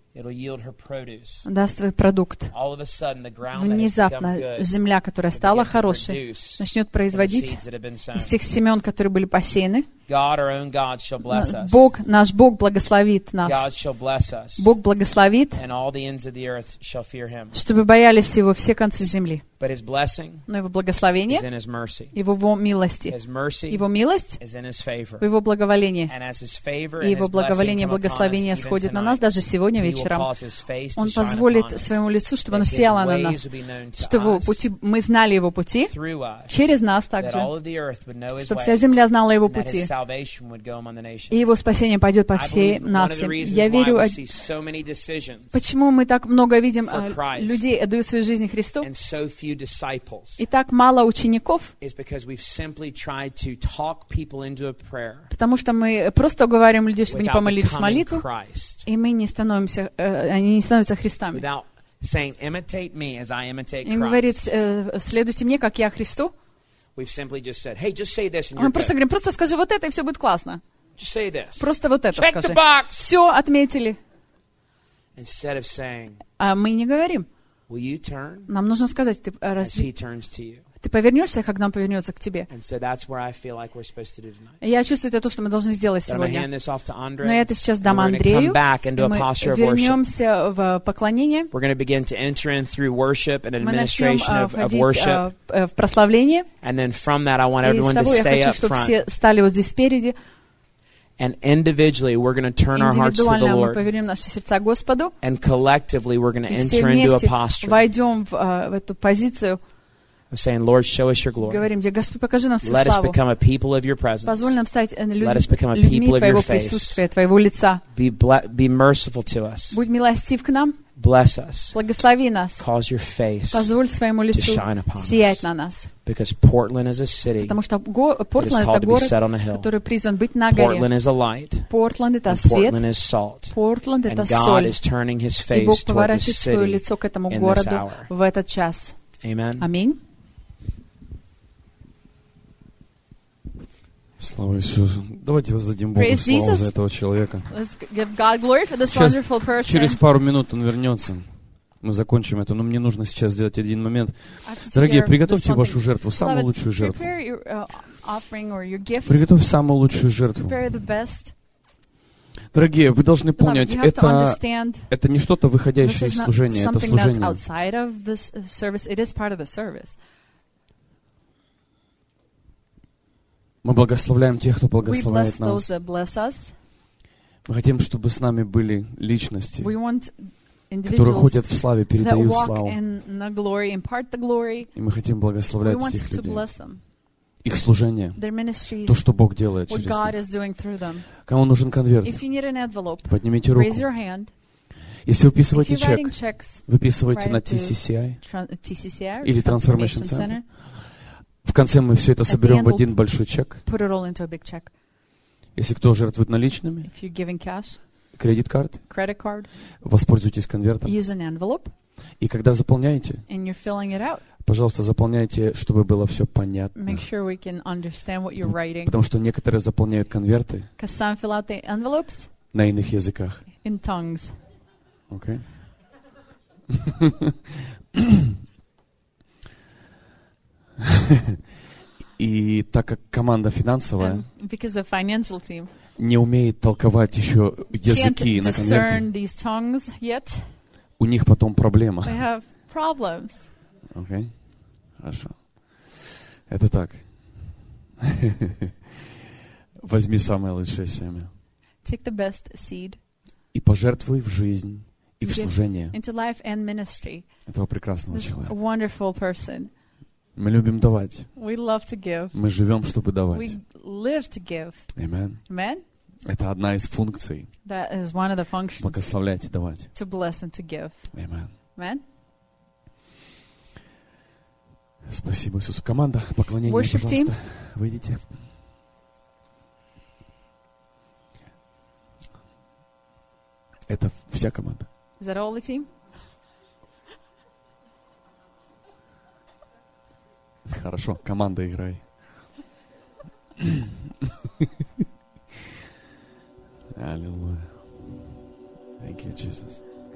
It'll yield her produce. даст свой продукт. All of a sudden, the ground that has become Внезапно good земля, которая стала хорошей, начнет производить из тех семян, которые были посеяны. God, our own God, shall bless us. Бог, наш Бог благословит нас. God shall bless us. Бог благословит, And all the ends of the earth shall fear him. чтобы боялись Его все концы земли. But his blessing Но Его is благословение, in his mercy. Его во- милости, His mercy Его милость is in his favor. в Его благоволении. And as his favor И and Его his blessing благоволение, come upon us благословение even сходит на tonight, нас даже сегодня he will вечером. cause his face to Он shine позволит upon us, своему лицу, чтобы that оно his сияло на ways нас, will be known to чтобы Его us, пути, мы знали Его пути through us, через нас that также, all of the earth would know his чтобы ways, вся земля знала Его and that his пути, salvation would go among the nations. и Его спасение пойдет по I всей believe one of the нации. reasons Я why верю, we а, see so many decisions почему мы так много видим for а, Christ людей, отдают свою жизнь Христу, and so few disciples и так мало учеников, is because we've simply tried to talk people into a prayer потому что мы просто уговариваем людей, чтобы они without помолились becoming молитву, Christ, и мы не становимся, э, они не становятся Христами. without saying, imitate me as I imitate И говорит, Christ. э, следуйте мне, как я Христу. We've simply just said, hey, just say this and Мы you're просто good. говорим, просто скажи вот это, и все будет классно. Just say this. Просто вот это Check the скажи. box. Все отметили. Instead of saying, А мы не говорим. will you turn Нам нужно сказать, ты, а, as разве, he turns to you? ты повернешься, когда он повернется к тебе. And so that's where I feel like we're supposed to do tonight. И я чувствую, это то, что мы должны сделать But I'm going to hand сегодня. this off to Andre. Но я это сейчас and дам we're going to come Андрею. back И into a мы posture of worship. вернемся в поклонение. We're going to begin to enter in through worship and Мы начнем administration а, of, of входить worship. а, в- в прославление. And then from that, I want И с everyone to того я stay хочу, up чтобы front. все стали вот здесь спереди. And individually, we're going to turn our hearts to the Индивидуально мы Lord. повернем наши сердца Господу. And collectively, we're going to И все enter into a вместе posture войдем в, а, в эту позицию. of saying, Lord, show us your glory. Говорим, где Господь, покажи нам свою Let us славу. become a people of your presence. Позволь нам стать э, людь- Let us become a людьми people of Твоего your face. присутствия, Твоего лица. Be, ble- be merciful to us. Будь милостив к нам, Bless us. благослови нас. Cause your face Позволь своему to лицу shine upon сиять us. на нас. Because Portland is a city Потому что го- that is Портленд — called это to be город, set on a hill. который призван быть на горе. Portland is a light. Портланд — это And свет. Portland is salt. Портланд — And это God соль. is turning his И Бог face toward this поворачивает свое city лицо к этому in this городу hour. в этот час. Amen. Аминь. Слава Иисусу. Давайте воздадим Богу Praise славу Jesus. за этого человека. Let's give God glory for this Сейчас, wonderful person. через пару минут он вернется. Мы закончим это, но мне нужно сейчас сделать один момент. I have to take Дорогие, care of приготовьте this one вашу thing. жертву, самую Beloved, лучшую жертву. prepare your, uh, offering or your gift. Приготовь самую лучшую жертву. Prepare the best. Дорогие, вы должны Beloved, понять, you have to это, understand это не что-то this выходящее is из not служения, это something that's служение. outside of this uh, service. It is part of the service. Мы благословляем тех, кто We bless благословляет those нас. that bless us. Мы хотим, чтобы с нами были личности, We want которые individuals ходят в славе, that передают walk славу. in the glory, impart the glory. И мы хотим We благословлять want этих to людей. bless them. Их служение, Their ministries, то, что Бог делает what через God них. is doing through them. Кому нужен конверт? If you need an envelope, Поднимите руку. raise your hand. Если вы If выписываете you're writing чек, checks, выписывайте write на it ти to си си ай. Tran- T C C I, Или Transformation Transformation Center, В конце мы все это At the соберем end в we'll- один большой чек. put it all into a big check. Если кто жертвует наличными, If you're giving cash, кредит-карт, credit card, воспользуйтесь конвертом. use an envelope, И когда заполняете, and you're filling it out. пожалуйста, заполняйте, чтобы было все понятно. Make sure we can understand what you're writing. Потому что некоторые заполняют конверты Because some fill out the envelopes на иных языках. in tongues. Окей? И так как команда финансовая And because the financial team не умеет толковать еще can't языки на конверте, discern these tongues yet, у них потом проблема. they have problems. Окей? Хорошо. Это так. Возьми самое лучшее семя Take the best seed и пожертвуй в жизнь и в Give служение into life and ministry. этого прекрасного This человека. wonderful person. Мы любим давать. We love to give. Мы живем, чтобы давать. We live to give. Amen. Amen? Это одна из функций. That is one of the functions, Благословлять и давать. to bless and to give. Amen. Amen? Спасибо, Иисус. Команда, поклонение, Worship пожалуйста, выйдите. Это вся команда. Is that all the team? Хорошо, команда, играй. Аллилуйя. Thank you, Jesus.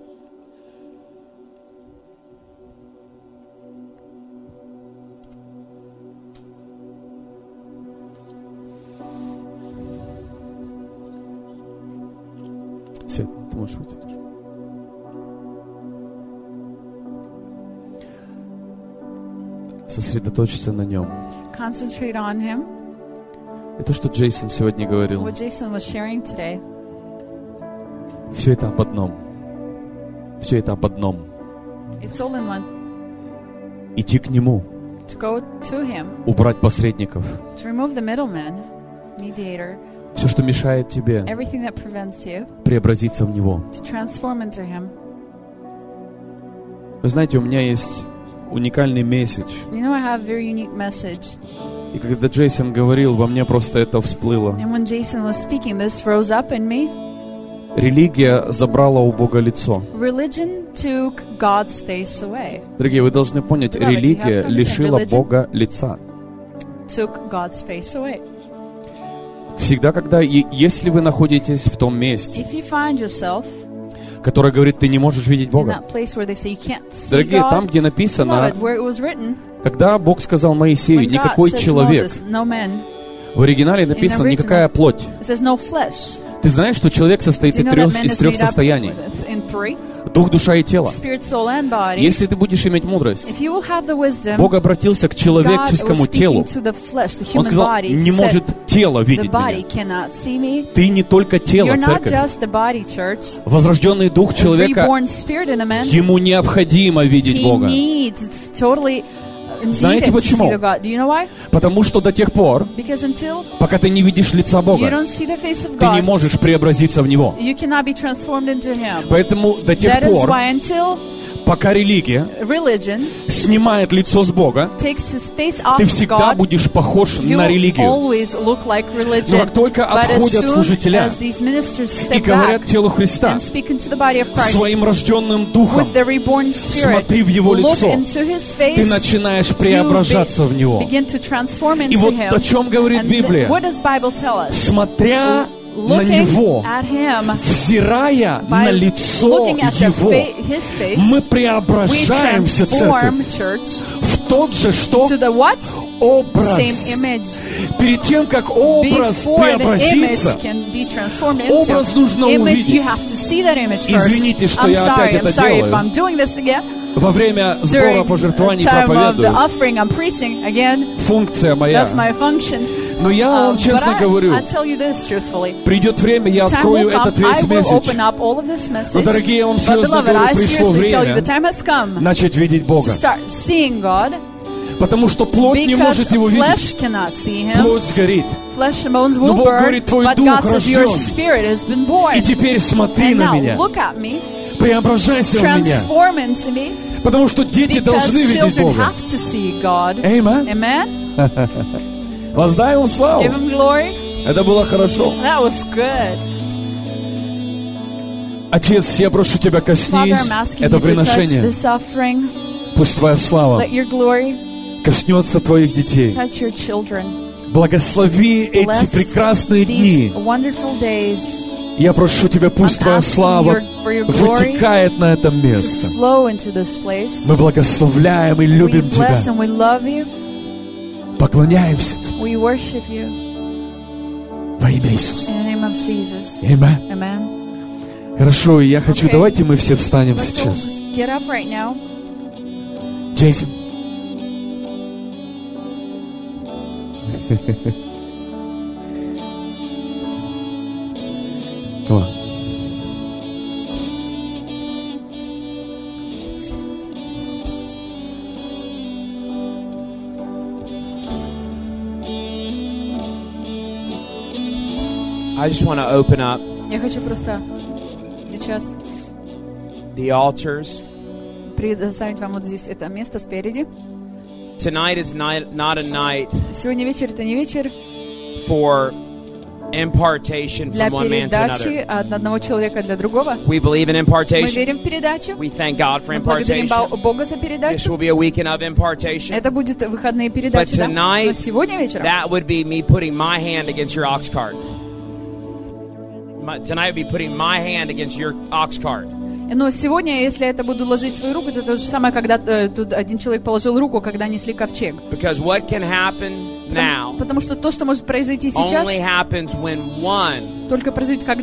Свет, ты можешь выйти тоже. Сосредоточиться на нем. Concentrate on Him. И то, что Джейсон сегодня говорил, What Jason was sharing today. все это об одном. Все это об одном. It's all in one. Идти к Нему, To go to Him. убрать посредников. To remove the middleman, mediator. Все, что мешает тебе Everything that prevents you. преобразиться в Него. To transform into Him. Вы знаете, у меня есть уникальный месседж. You know, I have a very unique message. И когда Джейсон говорил, во мне просто это всплыло. And when Jason was speaking, this rose up in me. Религия забрала у Бога лицо. Religion took God's face away. Дорогие, вы должны понять, Beloved, you have религия to understand, лишила religion Бога лица. Took God's face away. Всегда, когда, и если вы находитесь в том месте, If you find yourself которое говорит, ты не можешь видеть in Бога. that place where they say you can't see Дорогие, там, God, где написано, beloved, where it was written, когда Бог сказал Моисею, when God никакой said to человек, Moses, no man, в оригинале написано, original, никакая плоть. it says no flesh. Ты знаешь, что человек состоит Do you из know трех, that man из is трех made up состояний. with- in three? Дух, душа и тело. Spirit, soul, and body. Если ты будешь иметь мудрость, If you will have the wisdom, Бог обратился к God человеческому was телу. speaking to the flesh, the Он human сказал, body. не He может said, тело the видеть body меня. cannot see me. Ты не только тело, You're not церковь. just the body, church. Возрожденный дух The человека, reborn spirit in a man, ему необходимо видеть he Бога. needs, it's totally Знаете needed to see почему? the God. Do you know why? Потому что до тех пор, Because until пока ты не видишь лица you Бога, don't see the face of ты не God, можешь преобразиться в Него. you cannot be transformed into Him. Поэтому до тех That is пор, why until пока религия religion снимает лицо с Бога, takes his face off ты of всегда God, будешь похож you на will религию. always look like Но religion. как только But as отходят soon служителя as these ministers и step говорят back телу Христа, and speak into the body of Christ своим рожденным духом, with the reborn spirit, смотри в Его look лицо, into His face, ты начинаешь преображаться в Него. begin to transform И into вот Him. о чем говорит And Библия. what does Bible tell us? Смотря на Looking Него, at Him, взирая by на лицо looking at the Его, fa- His face, мы we преображаемся, церковь, transform church в тот же, что to the what? образ. Same image. Перед тем, как образ Before the преобразится, image can be transformed into образ нужно image, увидеть. you have to see that image first. Извините, что I'm я sorry, опять I'm это sorry if делаю. I'm doing this again. во время сбора During пожертвований the time of the проповедую, offering, I'm preaching again. функция моя. That's my function. Но я Um, вам but честно I, говорю, I tell you this truthfully. придет время, я Time открою will come, этот I весь will месседж. open up all of this message. Но, дорогие, я вам But, серьезно beloved, говорю, I пришло seriously tell you, the время time has come начать видеть Бога. to start seeing God, Потому что плоть не because может Его видеть. flesh cannot see Him. Плоть сгорит. Flesh and bones Но will Бог burn, говорит, твой but дух God says your рожден. spirit has been born. И теперь смотри And на now меня. look at me, Преображайся в меня. transform into me, Потому что дети because должны видеть children Бога. have to see God. Amen. Amen? Воздай Ему славу. Give Him glory. Это было хорошо. That was good. Отец, я прошу Тебя, Father, коснись I'm asking это you to touch приношение. this offering. Пусть Твоя слава Let your glory коснется Твоих детей. touch your children. Благослови эти Bless прекрасные these дни. wonderful days. Я прошу Тебя, пусть I'm Твоя asking слава your- for your glory вытекает на это to место. flow into this place. Мы благословляем и We любим Тебя. bless and we love you. Поклоняемся Тебе We worship you во имя Иисуса. in the name of Jesus. Amen. Amen. Хорошо, и я хочу, Okay. давайте мы все встанем Let's all сейчас. just get up right now. Джейсон. Come on. I just want to open up Я хочу просто сейчас the altars. предоставить вам вот здесь это место спереди. Tonight is not, not a night Сегодня вечер это не вечер for impartation для from one man to передачи another. от одного человека для другого. We believe in Мы impartation. верим в передачу. We thank God for Мы благодарим impartation. Бо- Бога за This передачу. will be a weekend of impartation. Это будет выходные передачи, But да? tonight, Но сегодня вечером That would be me putting my hand against your ox cart. My, tonight would be putting my hand against your ox cart. Но сегодня, если я это буду ложить свою руку, это то же самое, когда э, тут один человек положил руку, когда несли ковчег. Because what can happen now Потому что то, что может произойти сейчас, only happens when one только произойдет, когда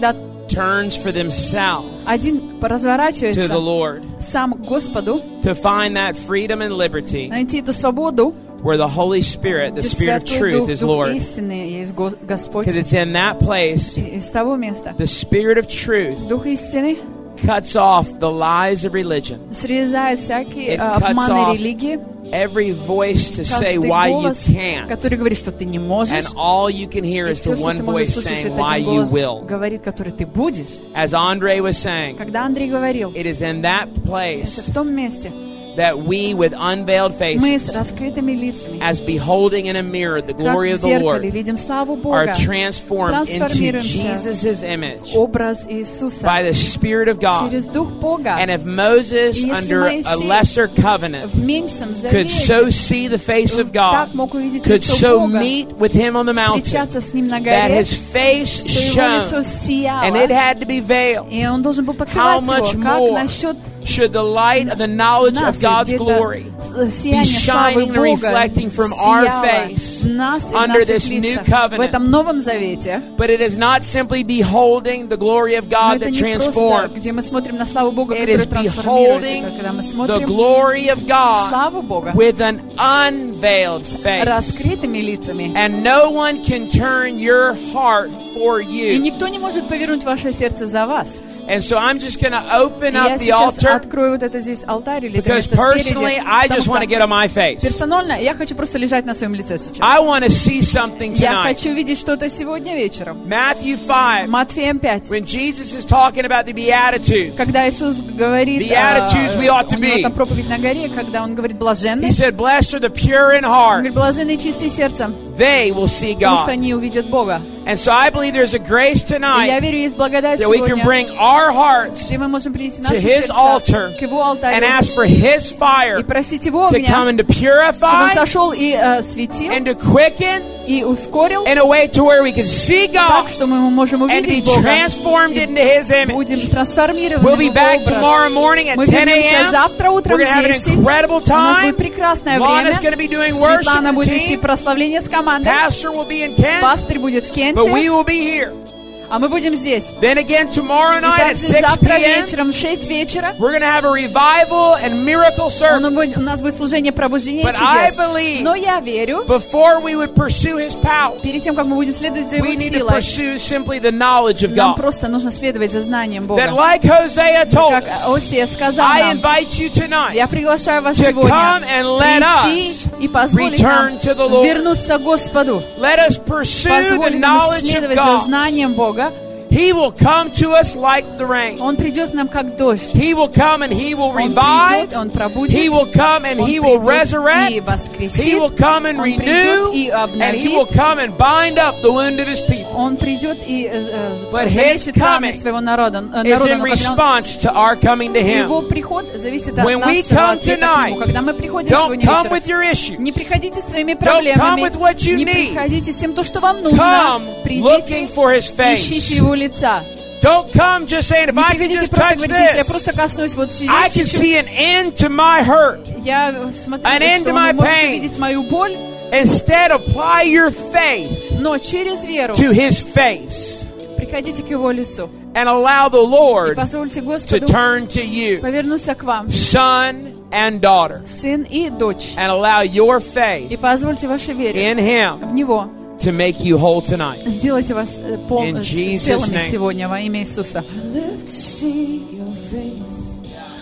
turns for themselves один to the разворачивается Lord сам к Господу, to find that freedom and liberty найти эту свободу, where the Holy Spirit, the где Spirit of Святой truth, Дух, is Дух Lord. истины есть Го- Господь. Because it's in that place, И из того места the Spirit of truth Дух истины cuts off the lies of religion, срезает всякие It а, cuts обманы off религии, every voice to say каждый why you голос, can't. который говорит, что ты не можешь, And all you can hear и is все, the что one ты можешь voice слышать, saying это why один you голос will. говорит, который ты будешь. As Andre was saying, Когда Андрей говорил, it is in that это place в том месте, that we, with unveiled мы с faces, раскрытыми лицами, as beholding in a mirror the как glory в of the зеркале, Lord, видим славу are Бога, transformed into трансформируемся Jesus' image образ Иисуса by the Spirit of God. через Дух Бога. And if Moses, И если under a Моисей lesser covenant, в меньшем could so завете see the face of так God, мог увидеть could лицо so Бога, meet with Him on the mountain, встречаться с Ним на that горе, His face что его лицо shone, сияло, and it had to be veiled, и он должен был How покрывать much его. Как more насчет should the light of the knowledge нас, of God's где-то glory с- be сияние славы shining and Бога reflecting from our сияло face в нас и в under наших this new лицах в covenant? этом Новом Завете. But it is not simply beholding the glory of Но God это that не просто, transforms. где мы смотрим на славу Бога, It которая is трансформирует. beholding Это когда мы the смотрим glory of God славу Бога with an unveiled face. раскрытыми лицами. And no one can turn your heart for И you. никто не может повернуть ваше сердце за вас. And so I'm just going to open И я up the сейчас altar открою вот это здесь алтарь или это because место personally спереди. I потому just want to что get on my face. персонально я хочу просто лежать на своем лице сейчас. I want to see something Я tonight. хочу видеть что-то сегодня вечером. Matthew five, Матфеем пять. when Jesus is talking about the Beatitudes, Когда Иисус говорит, The attitudes we ought to у него be. там проповедь на горе, когда Он говорит блаженны, He said, blessed are the pure in Он heart. говорит, блаженны чистые сердцем, They will see потому что God. они увидят Бога. And so I believe there's a grace И я tonight верю, есть благодать that we can сегодня, bring our hearts где мы можем принести to наши His сердца altar к Его and алтарю ask for His fire и просить Его to come огня, and to чтобы Он purify сошел и э, светил, and to quicken и ускорил, in a way to where we can see так, God что мы можем and be увидеть Бога transformed и into His image. будем трансформированы We'll в be Его back tomorrow образ. morning at Мы ten вернемся a.m. завтра утром We're в going to have an десять. incredible У нас time. будет прекрасное Lana's время. going to be doing worship Светлана and будет вести team. прославление с командой. Pastor will be in Kent, Пастырь будет в Кенте, but we will be here. а мы будем здесь. Then again tomorrow И night at также six завтра p.m. вечером в шесть вечера we're going to have a revival and miracle у service. нас будет- у нас будет служение пробуждения и But I чудес. believe Но я верю, before we would pursue His power, перед тем, как мы будем следовать за Его we need to силой, pursue simply the knowledge of нам God. просто нужно следовать за знанием That Бога. like Hosea told Как us, Осия сказал I нам, invite you tonight я приглашаю вас to сегодня come and let прийти us и позволить нам return to the Lord. вернуться к Господу. Let us pursue the Позволить нам knowledge of следовать за God. знанием Бога. He will come to us like the rain. Он придет к нам как дождь. He will come and He will Он revive. придет, Он пробудит. He will come and Он He will придет resurrect. и воскресит. He will come and Он renew. придет и And He will обновит. come and bind up the wound of His people. Он придет и э, э, But залечит His раны coming своего народа. э, Is народа, in но когда он- response to our coming to Его Him. приход зависит от When we нашего come ответа к Нему. tonight, Когда мы приходим Don't сегодня come вечером, with your issues. не приходите со своими Don't come проблемами, with what you не need. приходите с тем, то, что вам нужно. Come Придите, looking for His ищите face. Его лица. Don't come just saying, if Не I can приходите just просто touch говорите, если я просто this, коснусь вот I здесь can чуть-чуть, see an end to my hurt. я смотрю, an end что to Он my может pain. увидеть мою боль, Instead, apply your faith но через веру to His face приходите к Его лицу and allow the и Lord позвольте to Господу turn to you, повернуться к вам, son and daughter, сын и дочь, and allow your и faith позвольте вашей вере in Him в Него to make you whole tonight. сделайте вас э, пол- In э, Jesus' целыми name. сегодня во имя Иисуса. Live to see your face.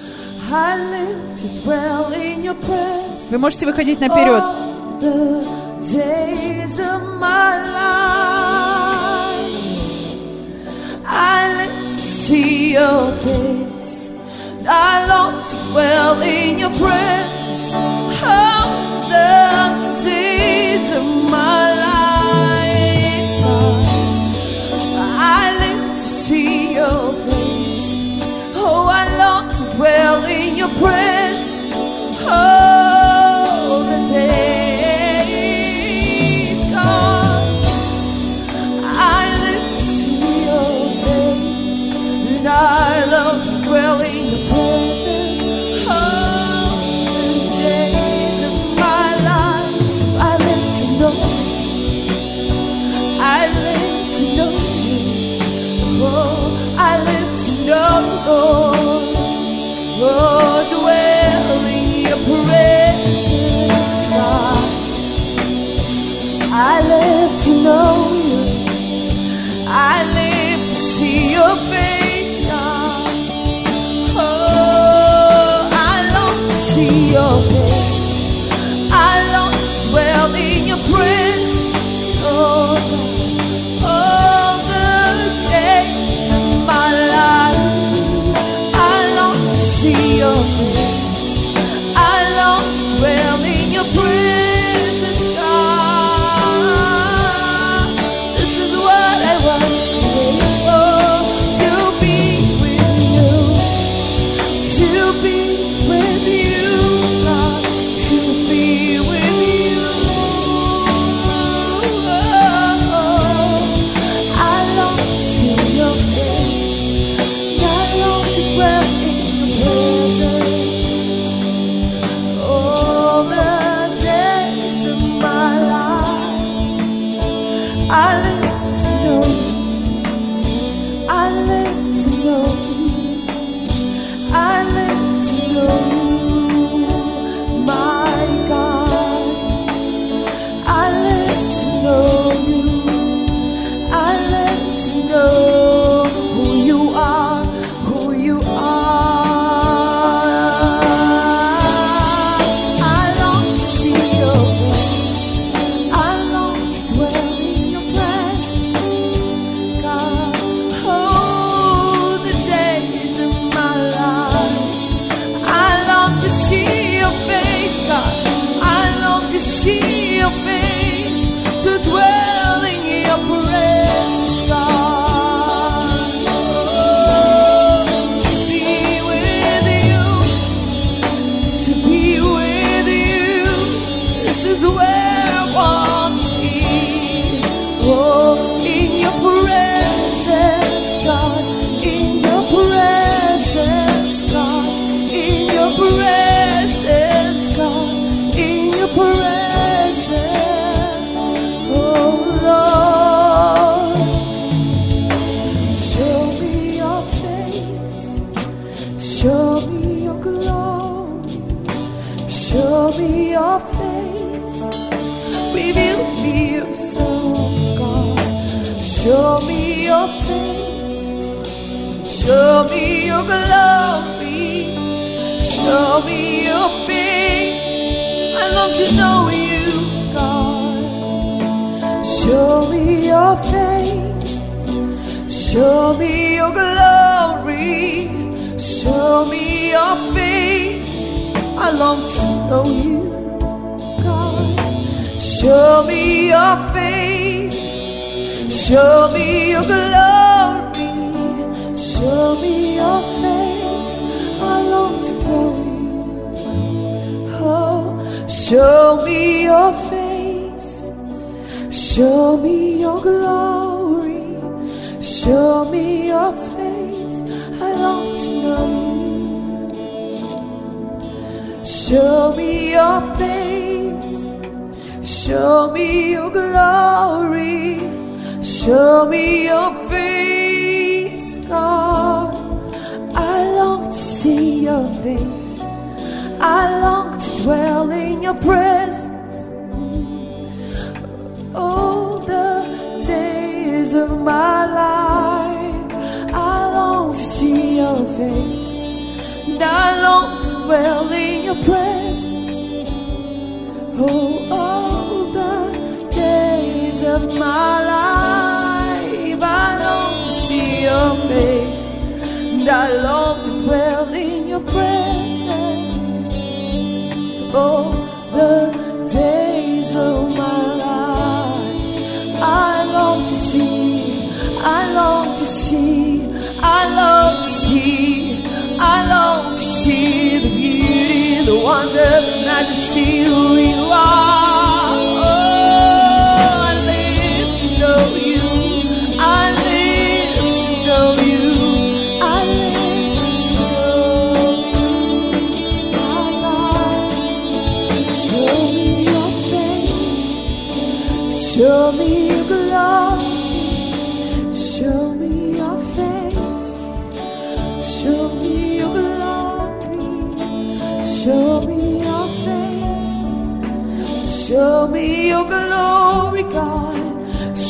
I live to dwell in your presence. Вы можете выходить наперед. All the days of my life. I live to see your face. I long to dwell in your presence. All the days of my life. I live to see your face. Oh, I long to dwell in your presence. Oh, the days gone. I live to see your face, and I long to dwell in your presence. Oh, the days of my life. I live to know you. I live to know you. Oh, I know you. I live to see your face, God. Oh, I long to see your face. I long to dwell in your presence, oh God. All the days of my life, I long to see your face. I long to dwell in your presence, God. This is what I was created for, to be with you, to be with you, God, to be with you. Oh, I long to see your face, I long to dwell in your presence. All the days of my life, I live to know you. I live to know you. I live to know you, my God. I live to know you. I live to know who you are, who you are. I long to see your face. I long to dwell in your presence, God. Oh, the days of my life, I long to see your face, God. I long to see your face, to dwell in your presence, God. Oh, to be with you, to be with you. This is where I want to be. Oh, in your presence, God. In your presence, God. In your presence, God. In your presence, oh Lord. Show me your face. Show me your glory. Show me your face. Reveal me yourself, God. Show me your face. Show me your glory. Show me your face. I long to know you, God. Show me your face. Show me your glory. Show me your face. I long to know you, God. Show me your face. Show me your glory. Show me your face. I long to know you. Oh, show me your face. Show me your glory. Show me your face. I long to know you. Show me your face. Show me your glory. Show me your face, God. I long to see your face. I long to dwell in your presence. All the days of my life, I long to see your face. And I long to dwell in your presence. Oh, all the days of my life, I long to see your face. And I long to dwell in your presence. Oh, the days of my life, I long to see, I long to see, I long to see, I long to see the beauty, the wonder, the majesty, who you are. Oh, I live to know you. I live to know you. I live to know you. My God, show me your face. Show me your glory. Show me your face. Show me your glory. Show me your face. Show me your glory, God.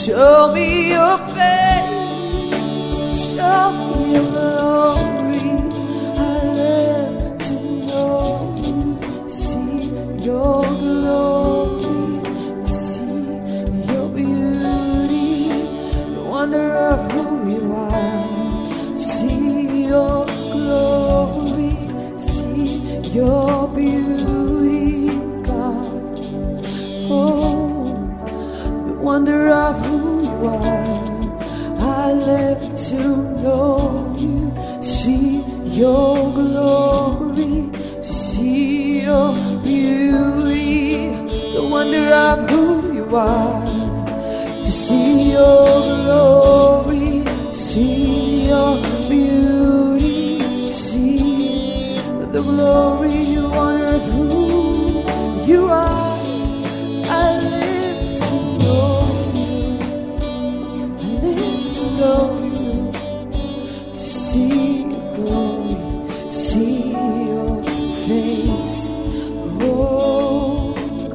Show me your face, show me your glory. I live to know you, see your glory, see your beauty, the wonder of who you are. To see your glory, see your beauty, God. Oh, the wonder of who you are. I live to know you, see your glory, to see your beauty, the wonder of who you are. To see your glory, see your beauty, see the glory, you wonder of who you are. I live to know you, I live to know you, to see your glory, see your face. Oh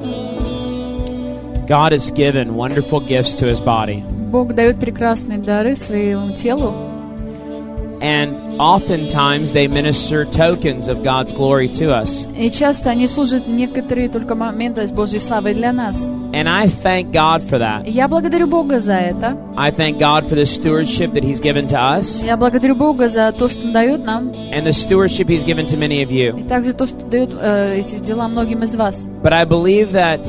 God. God has given wonderful gifts to his body. Бог дает прекрасные дары своему телу. And oftentimes they minister tokens of God's glory to us. И часто они служат некоторые только моменты Божьей славы для нас. And I thank God for that. И я благодарю Бога за это. I thank God for the stewardship that he's given to us Я благодарю Бога за то, что Он дает нам, and the stewardship he's given to many of you. и также то, что дает э, эти дела многим из вас. But I believe that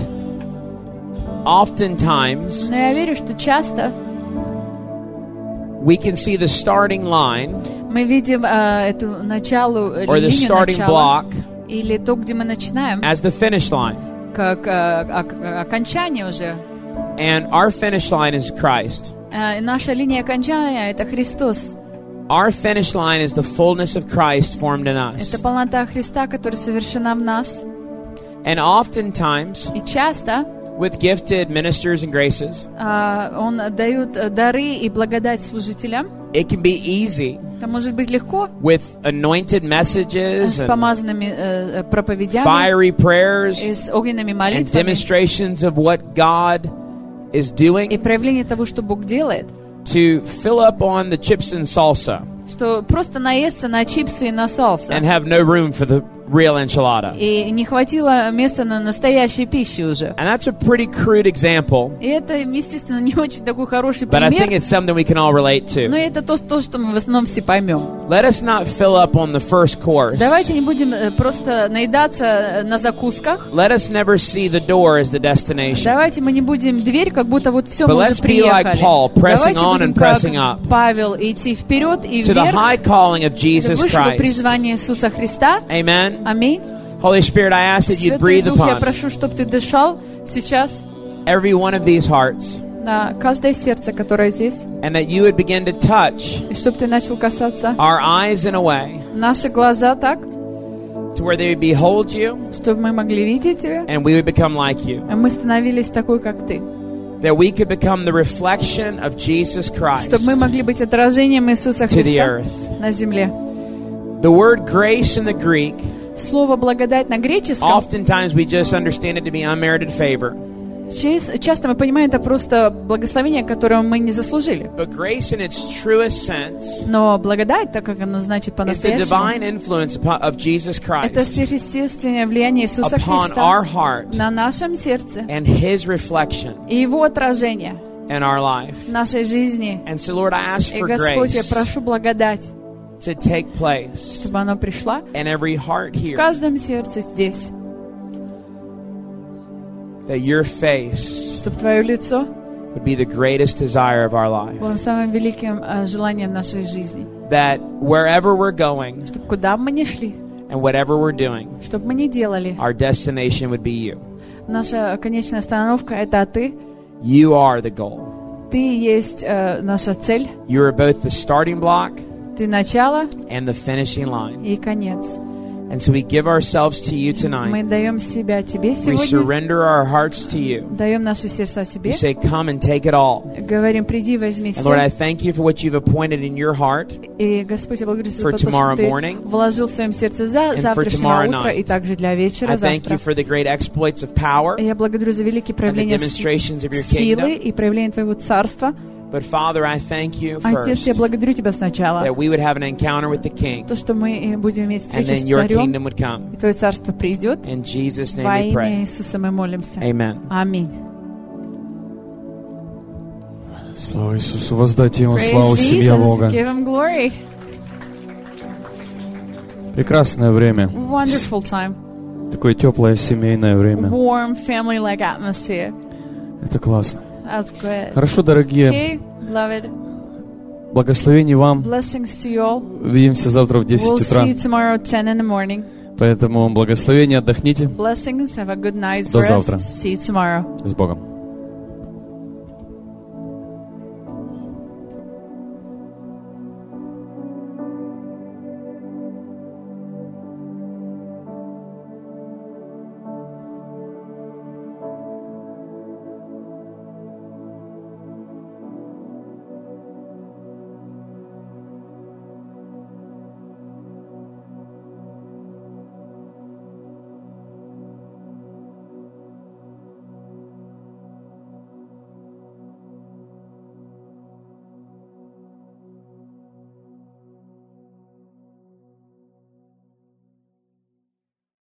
oftentimes Но я верю, что часто we can see the starting line мы видим э, эту началу, э, or the линию starting начала, block или то, где мы начинаем, as the finish line. как э, ок- окончание уже. And our finish line is Christ. Э, наша линия окончания — это Христос. Our finish line is the fullness of Christ formed in us. Это полнота Христа, которая совершена в нас. And oftentimes, И часто with gifted ministers and graces, э, Он дает э, дары и благодать служителям. it can be easy Это может быть легко with anointed messages с and помазанными э, проповедями, fiery prayers и с огненными and молитвами, demonstrations of what God is и doing проявление того, что Бог делает, to fill up on the chips and salsa что просто наесться на чипсы и на салса. and have no room for the real enchilada. И не хватило места на настоящей пище уже. And that's a pretty crude example, И это, естественно, не очень такой хороший but I think пример, it's something we can all relate но to. это то, то, что мы в основном все поймем. Let us not fill up on the first course. Давайте не будем э, просто наедаться э, на закусках. Let us never see the door as the destination. Давайте мы не будем дверь, как будто вот все, But мы let's уже be like приехали. Paul, pressing Давайте on будем and pressing как up Павел идти вперед и to the вверх, high calling of Jesus высшего Christ. призвания Иисуса Христа. Amen. Аминь. Holy Spirit, I ask that you'd Святой breathe Дух, я upon прошу, чтобы ты дышал сейчас every one of these hearts на каждое сердце, которое здесь, and that you would begin to touch и чтобы ты начал касаться our eyes in a way наши глаза так, to where they would behold you чтобы мы могли видеть тебя, and we would become like you. а мы становились такой, как ты. That we could become the reflection of Jesus Christ Чтобы мы могли быть отражением Иисуса to the Христа earth. на земле. The word grace in the Greek, Слово «благодать» на греческом, oftentimes we just understand it to be unmerited favor. чес- часто мы понимаем, это просто благословение, которое мы не заслужили. But grace in its truest sense Но благодать, так как оно значит is the по-настоящему, divine influence upo- of Jesus это Christ сверхъестественное влияние Иисуса upon our Христа heart на нашем сердце and His reflection и Его отражение in our life. в нашей жизни. And so, Lord, I ask И, for Господь, я grace прошу благодать, to take place чтобы оно пришла in every heart в here, каждом сердце здесь, that your face чтобы Твое лицо would be the greatest desire of our life. было самым великим э, желанием нашей жизни. That wherever we're going Чтобы куда бы мы ни шли, and whatever we're doing, чтобы мы ни делали, our destination would be you. наша конечная остановка — это Ты. You are the goal. Ты есть э, наша цель, You are both the starting block Ты начало and the finishing line. и конец. And so we give ourselves to you Мы tonight. даем себя Тебе We сегодня, surrender our hearts to you. даем наши сердца We Тебе, say, come and take it all. говорим, приди, возьми And Lord, I все. thank you for what you've appointed in your heart И, Господь, я благодарю Тебя for за то, tomorrow что Ты morning вложил в своем сердце за and for завтрашнего tomorrow утра night. и также для вечера I thank you завтра. for the great exploits of power И я благодарю за великие and the проявления с- demonstrations of your силы kingdom. и проявления Твоего Царства. But Father, I thank you Отец, first я благодарю Тебя сначала, that we would have an encounter with the King, то, что мы э, будем иметь and встречу с then your Царем, kingdom would come. и Твое Царство придет. In Jesus' Во name we имя pray. Иисуса мы молимся. Amen. Аминь. Слава Иисусу, воздайте Ему Praise славу, семья Jesus. Бога. Give Him glory. Прекрасное время. Wonderful time. Такое теплое семейное время. Warm family-like atmosphere. Это классно. That was good. Хорошо, дорогие. Okay, beloved. Благословений вам. Blessings to you all. Увидимся завтра в десять We'll утра. see you tomorrow at ten in the morning. Поэтому благословения, отдохните. Blessings. Have a good night's До завтра. rest. See you tomorrow. С Богом.